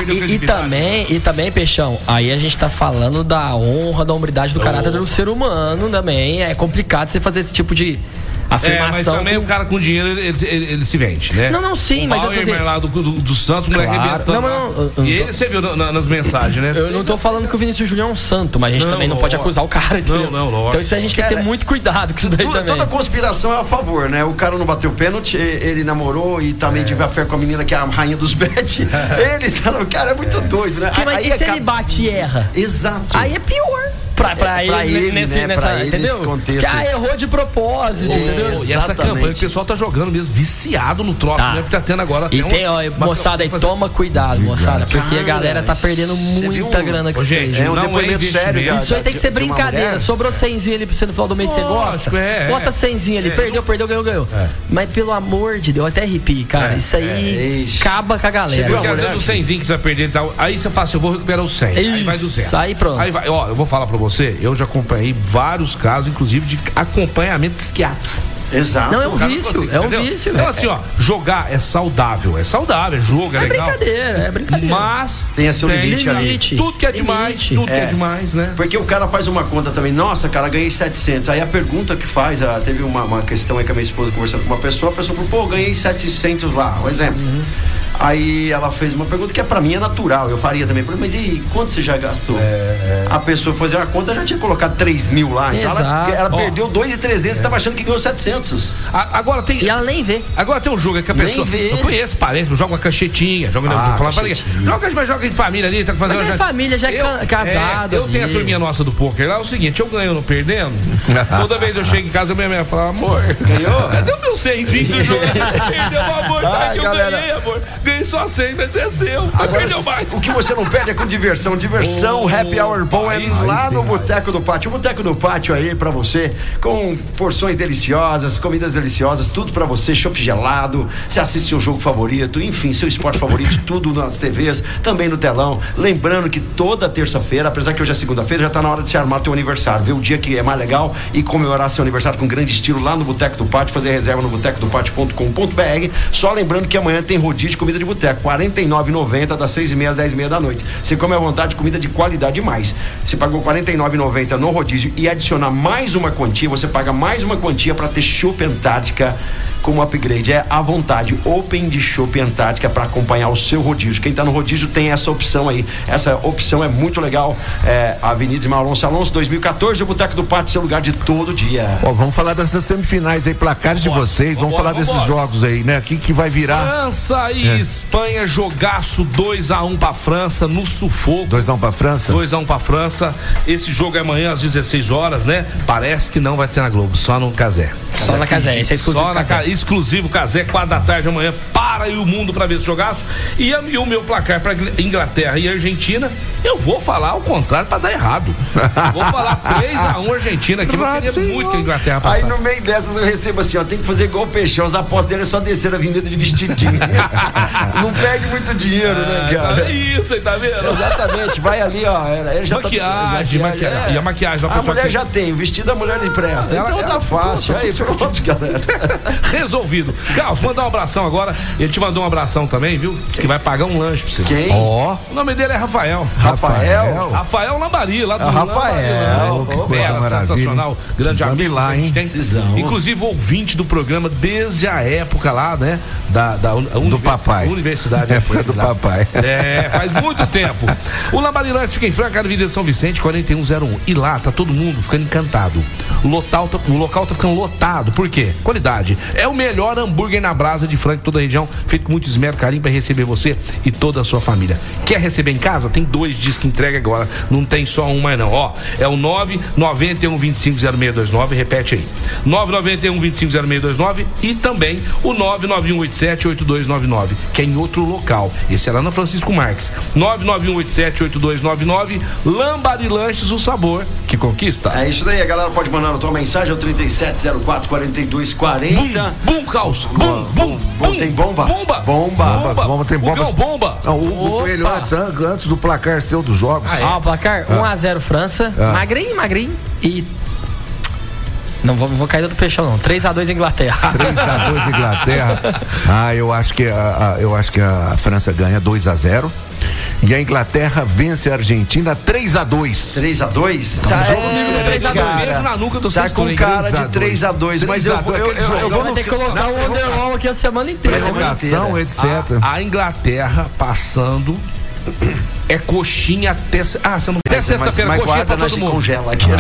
E também, Peixão, aí a gente tá falando da honra, da hombridade, do caráter do ser humano também. É complicado você fazer esse tipo de afirmação. Mas também o cara com dinheiro, ele se vende, né? Não, sim, mas eu tô dizendo... lá do Santos, o moleque arrebentando. E ele, você viu nas mensagens, né? Eu não tô falando que o Vinícius Júnior é um santo, mas a gente também não pode acusar o cara, entendeu? Lógico. Então isso aí a gente tem que ter muito cuidado com isso daí também. Toda conspiração é a favor, né? O cara não bateu pênalti, ele namorou e também tive afé com a menina que é a rainha dos bet. O cara é muito doido, né? Mas se ele bate e erra? Exato. Aí é pior. Pra ele entendeu? Nesse contexto. Errou de propósito, entendeu? E essa campanha, o pessoal tá jogando mesmo, viciado no troço, né? Porque tá tendo agora. Moçada aí, toma cuidado, moçada, porque a galera tá perdendo muita grana com isso aí. É um depoimento sério. Isso aí tem que ser brincadeira. Sobrou 100zinho ali pra você no final do mês, você gosta? Bota 100zinho ali, perdeu, ganhou. Mas pelo amor de Deus, eu até arrepio, cara. Isso aí acaba com a galera. Porque às vezes o 100zinho que você vai perder, aí você fala assim, eu vou recuperar o 100. Aí vai do 0. Aí pronto. Aí vai, eu vou falar pra você. Eu já acompanhei vários casos, inclusive de acompanhamento psiquiátrico. Exato. Não, é um vício, vício. Então assim, jogar é saudável, é jogo, é legal. É brincadeira. Mas tem seu limite ali. Tudo que é demais, que é demais, né? Porque o cara faz uma conta também, nossa, cara, ganhei 700. Aí a pergunta que faz, teve uma questão aí com a minha esposa conversando com uma pessoa, a pessoa falou, ganhei 700 lá, um exemplo. Aí ela fez uma pergunta que pra mim é natural, eu faria também. Mas e quanto você já gastou? A pessoa fazer uma conta, já tinha colocado 3.000 lá. Então ela perdeu 2.300 e tava achando que ganhou 700. Agora tem... E ela nem vê. Agora tem um jogo que a pessoa... Eu conheço parente, joga uma cachetinha, joga em família ali, tá fazendo... Mas é família, já é casado. Eu tenho a turminha nossa do poker lá, é o seguinte, eu ganho não perdendo. Toda vez eu chego em casa, minha mãe fala, amor, ganhou? Deu meu 100zinho do jogo, você perdeu, amor, eu ganhei, amor. Ganhei só 100, mas é seu. Perdeu mais. O que você não perde é com diversão. Diversão, happy hour bom é lá no Boteco do Pátio. O Boteco do Pátio aí pra você, com porções deliciosas, comidas deliciosas, tudo pra você, chopp gelado, você assiste seu jogo favorito, enfim, seu esporte favorito, tudo nas TVs, também no telão. Lembrando que toda terça-feira, apesar que hoje é segunda-feira, já tá na hora de se armar teu aniversário, ver o dia que é mais legal e comemorar seu aniversário com grande estilo lá no Boteco do Pátio, fazer reserva no botecodopátio.com.br. Só lembrando que amanhã tem rodízio de comida de boteco, R$ 49,90 das 6h30 às 10h30 da noite. Você come à vontade, comida de qualidade demais. Você pagou R$ 49,90 no rodízio e adicionar mais uma quantia, você paga mais uma quantia para ter Chopp Antártica como upgrade. É à vontade, Open de Chopp Antártica para acompanhar o seu rodízio. Quem tá no rodízio tem essa opção aí. Essa opção é muito legal. Avenida Ismael Alonso 2014, o Boteco do Pátio, seu lugar de todo dia. Vamos falar dessas semifinais aí, placares de vocês. Vamos falar desses jogos aí, né? O que vai virar? França e Espanha, jogaço 2-1 pra França no sufoco. 2-1 pra França? 2-1 pra França. Esse jogo é amanhã às 16 horas, né? Parece que não vai ser na Globo, só no Casé. Só na Casé, esse é exclusivo. Exclusivo Casé, 4 da tarde amanhã, para aí o mundo pra ver esse jogaço. E o meu placar pra Inglaterra e Argentina, eu vou falar ao contrário pra dar errado. Vou falar 3-1 Argentina aqui, eu queria muito que a Inglaterra passasse. Aí no meio dessas eu recebo assim, tem que fazer igual o Peixão, as apostas dele é só descer da avenida de vestidinho. Não perde muito dinheiro, né, cara? É isso aí, tá vendo? Exatamente, vai ali, ele já maquiagem. E a maquiagem. A mulher já tem, o vestido a mulher lhe presta, então tá fácil. Aí, pronto, galera. Resolvido. Carlos, mandar um abração agora. Ele te mandou um abração também, viu? Diz que vai pagar um lanche pra você. Quem? O nome dele é Rafael. Rafael Lambari, lá do Rafael. Sensacional. Grande amigo lá, hein? Inclusive ouvinte do programa desde a época lá, né? Do papai. Universidade. Época do papai. Faz muito tempo. O Lambari Lanche fica em Franca, Avenida São Vicente, 4101. E lá tá todo mundo ficando encantado. O local tá ficando lotado. Por quê? Qualidade. É o melhor hambúrguer na brasa de Franca, toda a região, feito com muito esmero, carinho para receber você e toda a sua família. Quer receber em casa? Tem 2 dias que entrega agora, não tem só um mais não. É o 991250629, repete aí. 991250629 e também o 991878299, que é em outro local. Esse é lá na Francisco Marques. 991878299, Lambari Lanches, o sabor que conquista. É isso daí, a galera pode mandar a tua mensagem ao 3704-4240. Bum, Caos. Bum. Tem bomba? Bomba. Tem bomba. Bomba. Não, o Coelho antes do placar seu dos jogos. O placar 1-0 França. Magrinho. E não vou cair do peixão não. 3-2 Inglaterra. 3-2 Inglaterra. Eu acho que a França ganha 2-0. E a Inglaterra vence a Argentina 3-2. 3-2? Tá, mesmo na nuca do tá com cara de 3-2, mas eu vou ter que colocar o Underwall aqui a semana inteira. Prorrogação, etc. A Inglaterra passando é coxinha até sexta-feira, coxinha pra todo mundo. Congela aqui.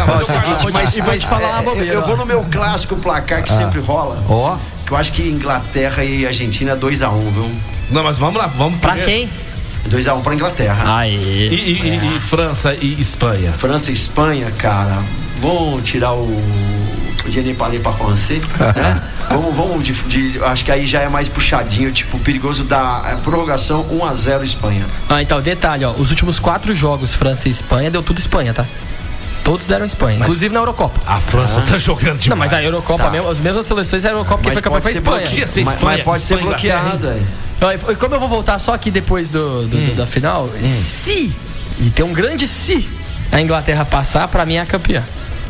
Mas falar uma bobeira. Eu vou no meu clássico placar que sempre rola. Que eu acho que Inglaterra e Argentina 2-1, viu? Não, mas vamos lá, vamos pra quem? 2-1 pra Inglaterra. E França e Espanha? França e Espanha, cara, vão tirar o Je n'ai pas pra français, né? Vamos acho que aí já é mais puxadinho, tipo, perigoso da prorrogação 1-0 Espanha. Então, detalhe, os últimos 4 jogos França e Espanha, deu tudo Espanha, tá? Todos deram Espanha, inclusive na Eurocopa. A França tá jogando demais. Não, mas a Eurocopa, as mesmas seleções da Eurocopa que foi campeã foi a Espanha. Mas pode ser bloqueado aí. E como eu vou voltar só aqui depois da final, se, e tem um grande se, a Inglaterra passar, pra mim é a campeã.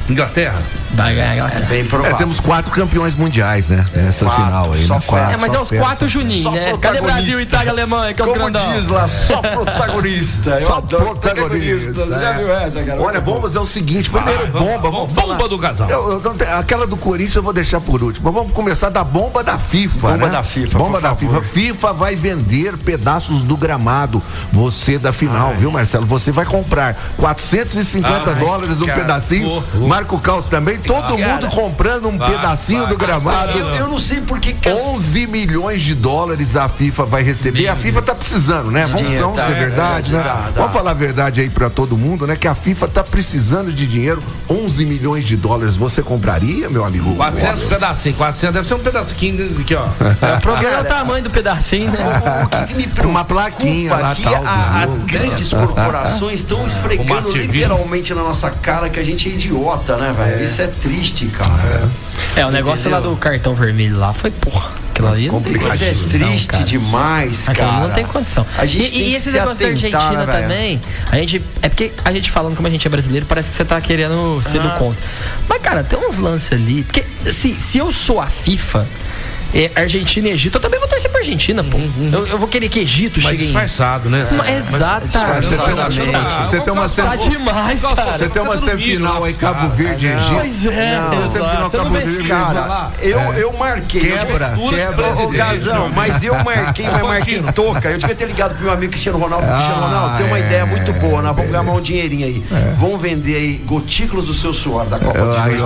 Inglaterra? Vai ganhar a Inglaterra. É bem provável. Temos 4 campeões mundiais, né? Nessa final aí. Só né? Mas é os 4 Juninho, né? Cadê Brasil, Itália, Alemanha, que é os Como grandão? diz lá, só protagonista. Eu Só adoro protagonista. Você já viu essa, cara? Olha, bombas é o seguinte, primeiro vamos falar. Bomba do casal. Aquela do Corinthians eu vou deixar por último. Mas vamos começar da bomba da FIFA. Bomba né? da FIFA, Bomba por da favor. FIFA. FIFA vai vender pedaços do gramado. Você da final, viu, Marcelo? Você vai comprar $450 no pedacinho. Marco Caos também. Todo mundo comprando um pedacinho do gramado. Eu não sei por que 11 milhões de dólares a FIFA vai receber. A FIFA tá precisando, né? Vamos ser verdade, né? Vamos falar a verdade aí pra todo mundo, né? Que a FIFA tá precisando de dinheiro. 11 milhões de dólares. Você compraria, meu amigo? 400 pedacinhos. 400 deve ser um pedacinho aqui, ó. O problema é o tamanho do pedacinho, né? O que me preocupa Uma plaquinha lá, que tal. as grandes corporações estão esfregando literalmente na nossa cara que a gente é idiota, né, velho? Isso é triste, cara. O negócio lá do cartão vermelho lá foi, porra. Aquilo ali não tem condição, é triste, cara. Demais, aquilo cara. não tem condição. E esse negócio da Argentina, né, também, é porque a gente falando como a gente é brasileiro, parece que você tá querendo ser do contra. Mas, cara, tem uns lances ali. Porque se eu sou a FIFA, Argentina e Egito, eu também vou torcer pra Argentina, pô. Eu vou querer que Egito chegue. Disfarçado, né? Exatamente. Você tem uma demais, cara. Você tem uma semifinal aí, Cabo Verde e Egito. Pois é. Semifinal Cabo Verde. Cara, eu marquei. Quebra. Ô, Gazão, mas eu marquei toca. Eu devia ter ligado pro meu amigo Cristiano Ronaldo. Cristiano Ronaldo, tem uma ideia muito boa, nós vamos ganhar um dinheirinho aí. Vamos vender aí gotículas do seu suor da Copa de 2026.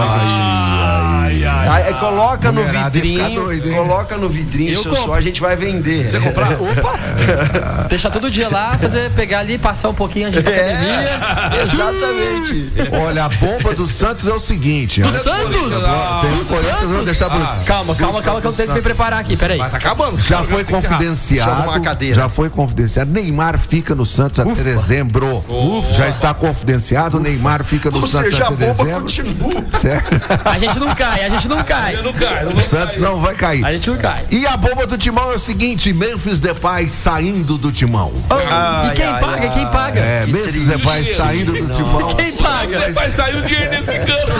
Aí coloca no vidrinho. Coloca no vidrinho, seu suor, a gente vai vender. Você comprar? Opa! Deixar todo dia lá, pegar ali, passar um pouquinho antes da academia. Exatamente. Olha, a bomba do Santos é o seguinte. Do Santos? Corinthians, vou deixar Calma, que eu tenho que me preparar aqui, peraí. Mas tá acabando. Já foi confidenciado. Neymar fica no Santos até dezembro. Já está confidenciado. Neymar fica no Santos até dezembro. Continua. Certo? A gente não cai. O Santos não vai cair. A gente não cai. E a bomba do Timão é o seguinte: Memphis Depay saindo do Timão. E quem paga? Quem paga? Memphis Depay saindo do Timão. Quem paga? Depay saiu o dinheiro dele ficando.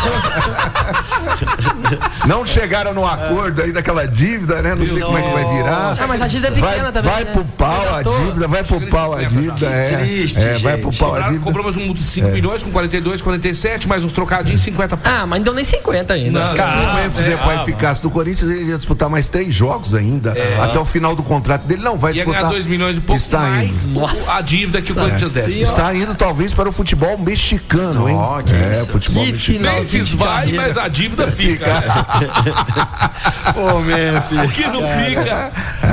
Não chegaram no acordo aí daquela dívida, né? Não sei como é que vai virar. Mas a dívida é pequena também. Vai pro pau a dívida, vai pro pau a dívida. Vai pro pau a dívida. Comprou mais um multa de 5 milhões com 42, 47, mais uns trocadinhos, 50. Mas não deu nem 50 ainda. Se o Memphis Depay ficasse no Corinthians, ele ia disputar mais 3 jogos ainda. Até o final do contrato dele, não vai disputar. Ia ganhar 2 milhões e pouco mais a dívida que o Corinthians deve. Está indo talvez para o futebol mexicano, hein? Futebol mexicano. Memphis vai, mas a dívida fica. Ô, Memphis. O que não fica?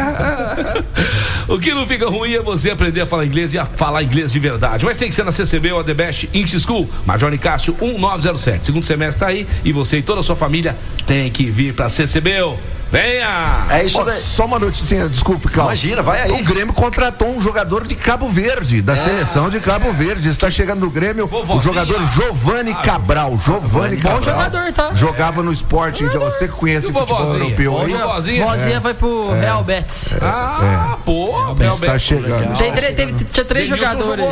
O que não fica ruim é você aprender a falar inglês e a falar inglês de verdade. Mas tem que ser na CCB ou a The Best English School. Major Nicásio 1907. Segundo semestre tá aí e você e toda a sua família tem que vir pra CCB. Venha! É isso daí. Só uma notícia, desculpe, Carlos. Imagina, vai aí. O Grêmio contratou um jogador de Cabo Verde, da seleção de Cabo Verde. Está chegando no Grêmio o jogador Giovanni Cabral. Giovanni Cabral. Bom jogador, tá? Jogava no Sport, então você que conhece o futebol europeu aí. Vozinha vai pro Real Betis. Está chegando. Tinha 3 jogadores.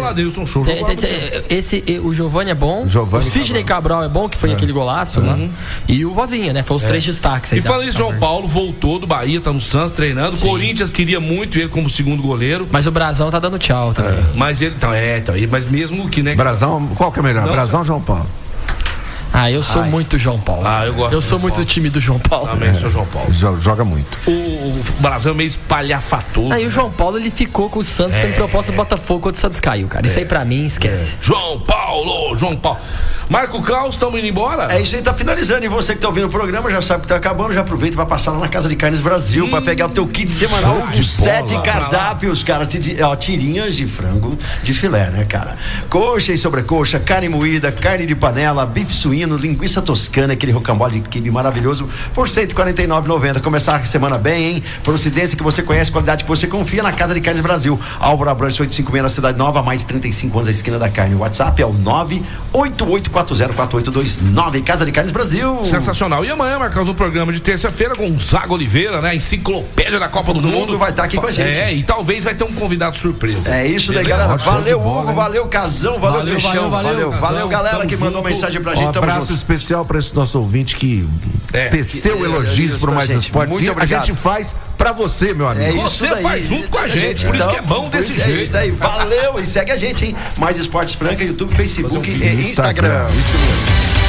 O Giovanni é bom. O Sidney Cabral é bom, que foi aquele golaço lá. E o Vozinha, né? Foi os 3 destaques aí. E falando isso, João Paulo voltou do Bahia, tá no Santos treinando. O Corinthians queria muito ele como segundo goleiro. Mas o Brasão tá dando tchau também. Mas ele mas mesmo que, né? Brasão, qual que é melhor? Brasão ou João Paulo? Eu sou muito João Paulo. Eu gosto. Eu sou muito do time do João Paulo. Também sou João Paulo. Joga muito. O Brasão é meio espalhafatoso. Aí o João Paulo, ele ficou com o Santos tendo proposta do Botafogo quando o Santos caiu, cara. Isso aí pra mim, esquece. João Paulo. Marco Caos, estamos indo embora? É isso aí, tá finalizando. E você que tá ouvindo o programa já sabe que tá acabando. Já aproveita e vai passar lá na Casa de Carnes Brasil pra pegar o teu kit semanal com 7 cardápios, cara. Tirinhas de frango de filé, né, cara? Coxa e sobrecoxa, carne moída, carne de panela, bife suíno, linguiça toscana, aquele rocambole de quibe maravilhoso por R$149,90. Começar a semana bem, hein? Procedência que você conhece, qualidade que você confia na Casa de Carnes Brasil. Álvaro Abrantes 856 na Cidade Nova, mais de 35 anos, a esquina da carne. O WhatsApp é o 988 3840-4829, Casa de Carnes Brasil. Sensacional. E amanhã, Marcos, no programa de terça-feira, Gonzaga Oliveira, né? Enciclopédia da Copa do Mundo. Vai estar aqui com a gente. E talvez vai ter um convidado surpresa. É isso daí, galera. Valeu, Hugo, valeu, Casão, valeu, Peixão. Valeu, galera que mandou mensagem pra gente. Um abraço especial pra esse nosso ouvinte que teceu elogios pro Mais Esportes. Muito obrigado. A gente faz pra você, meu amigo. Você faz junto com a gente, por isso que é bom desse jeito. É isso aí, valeu. E segue a gente, hein? Mais Esportes Franca, YouTube, Facebook e Instagram. Isso mesmo.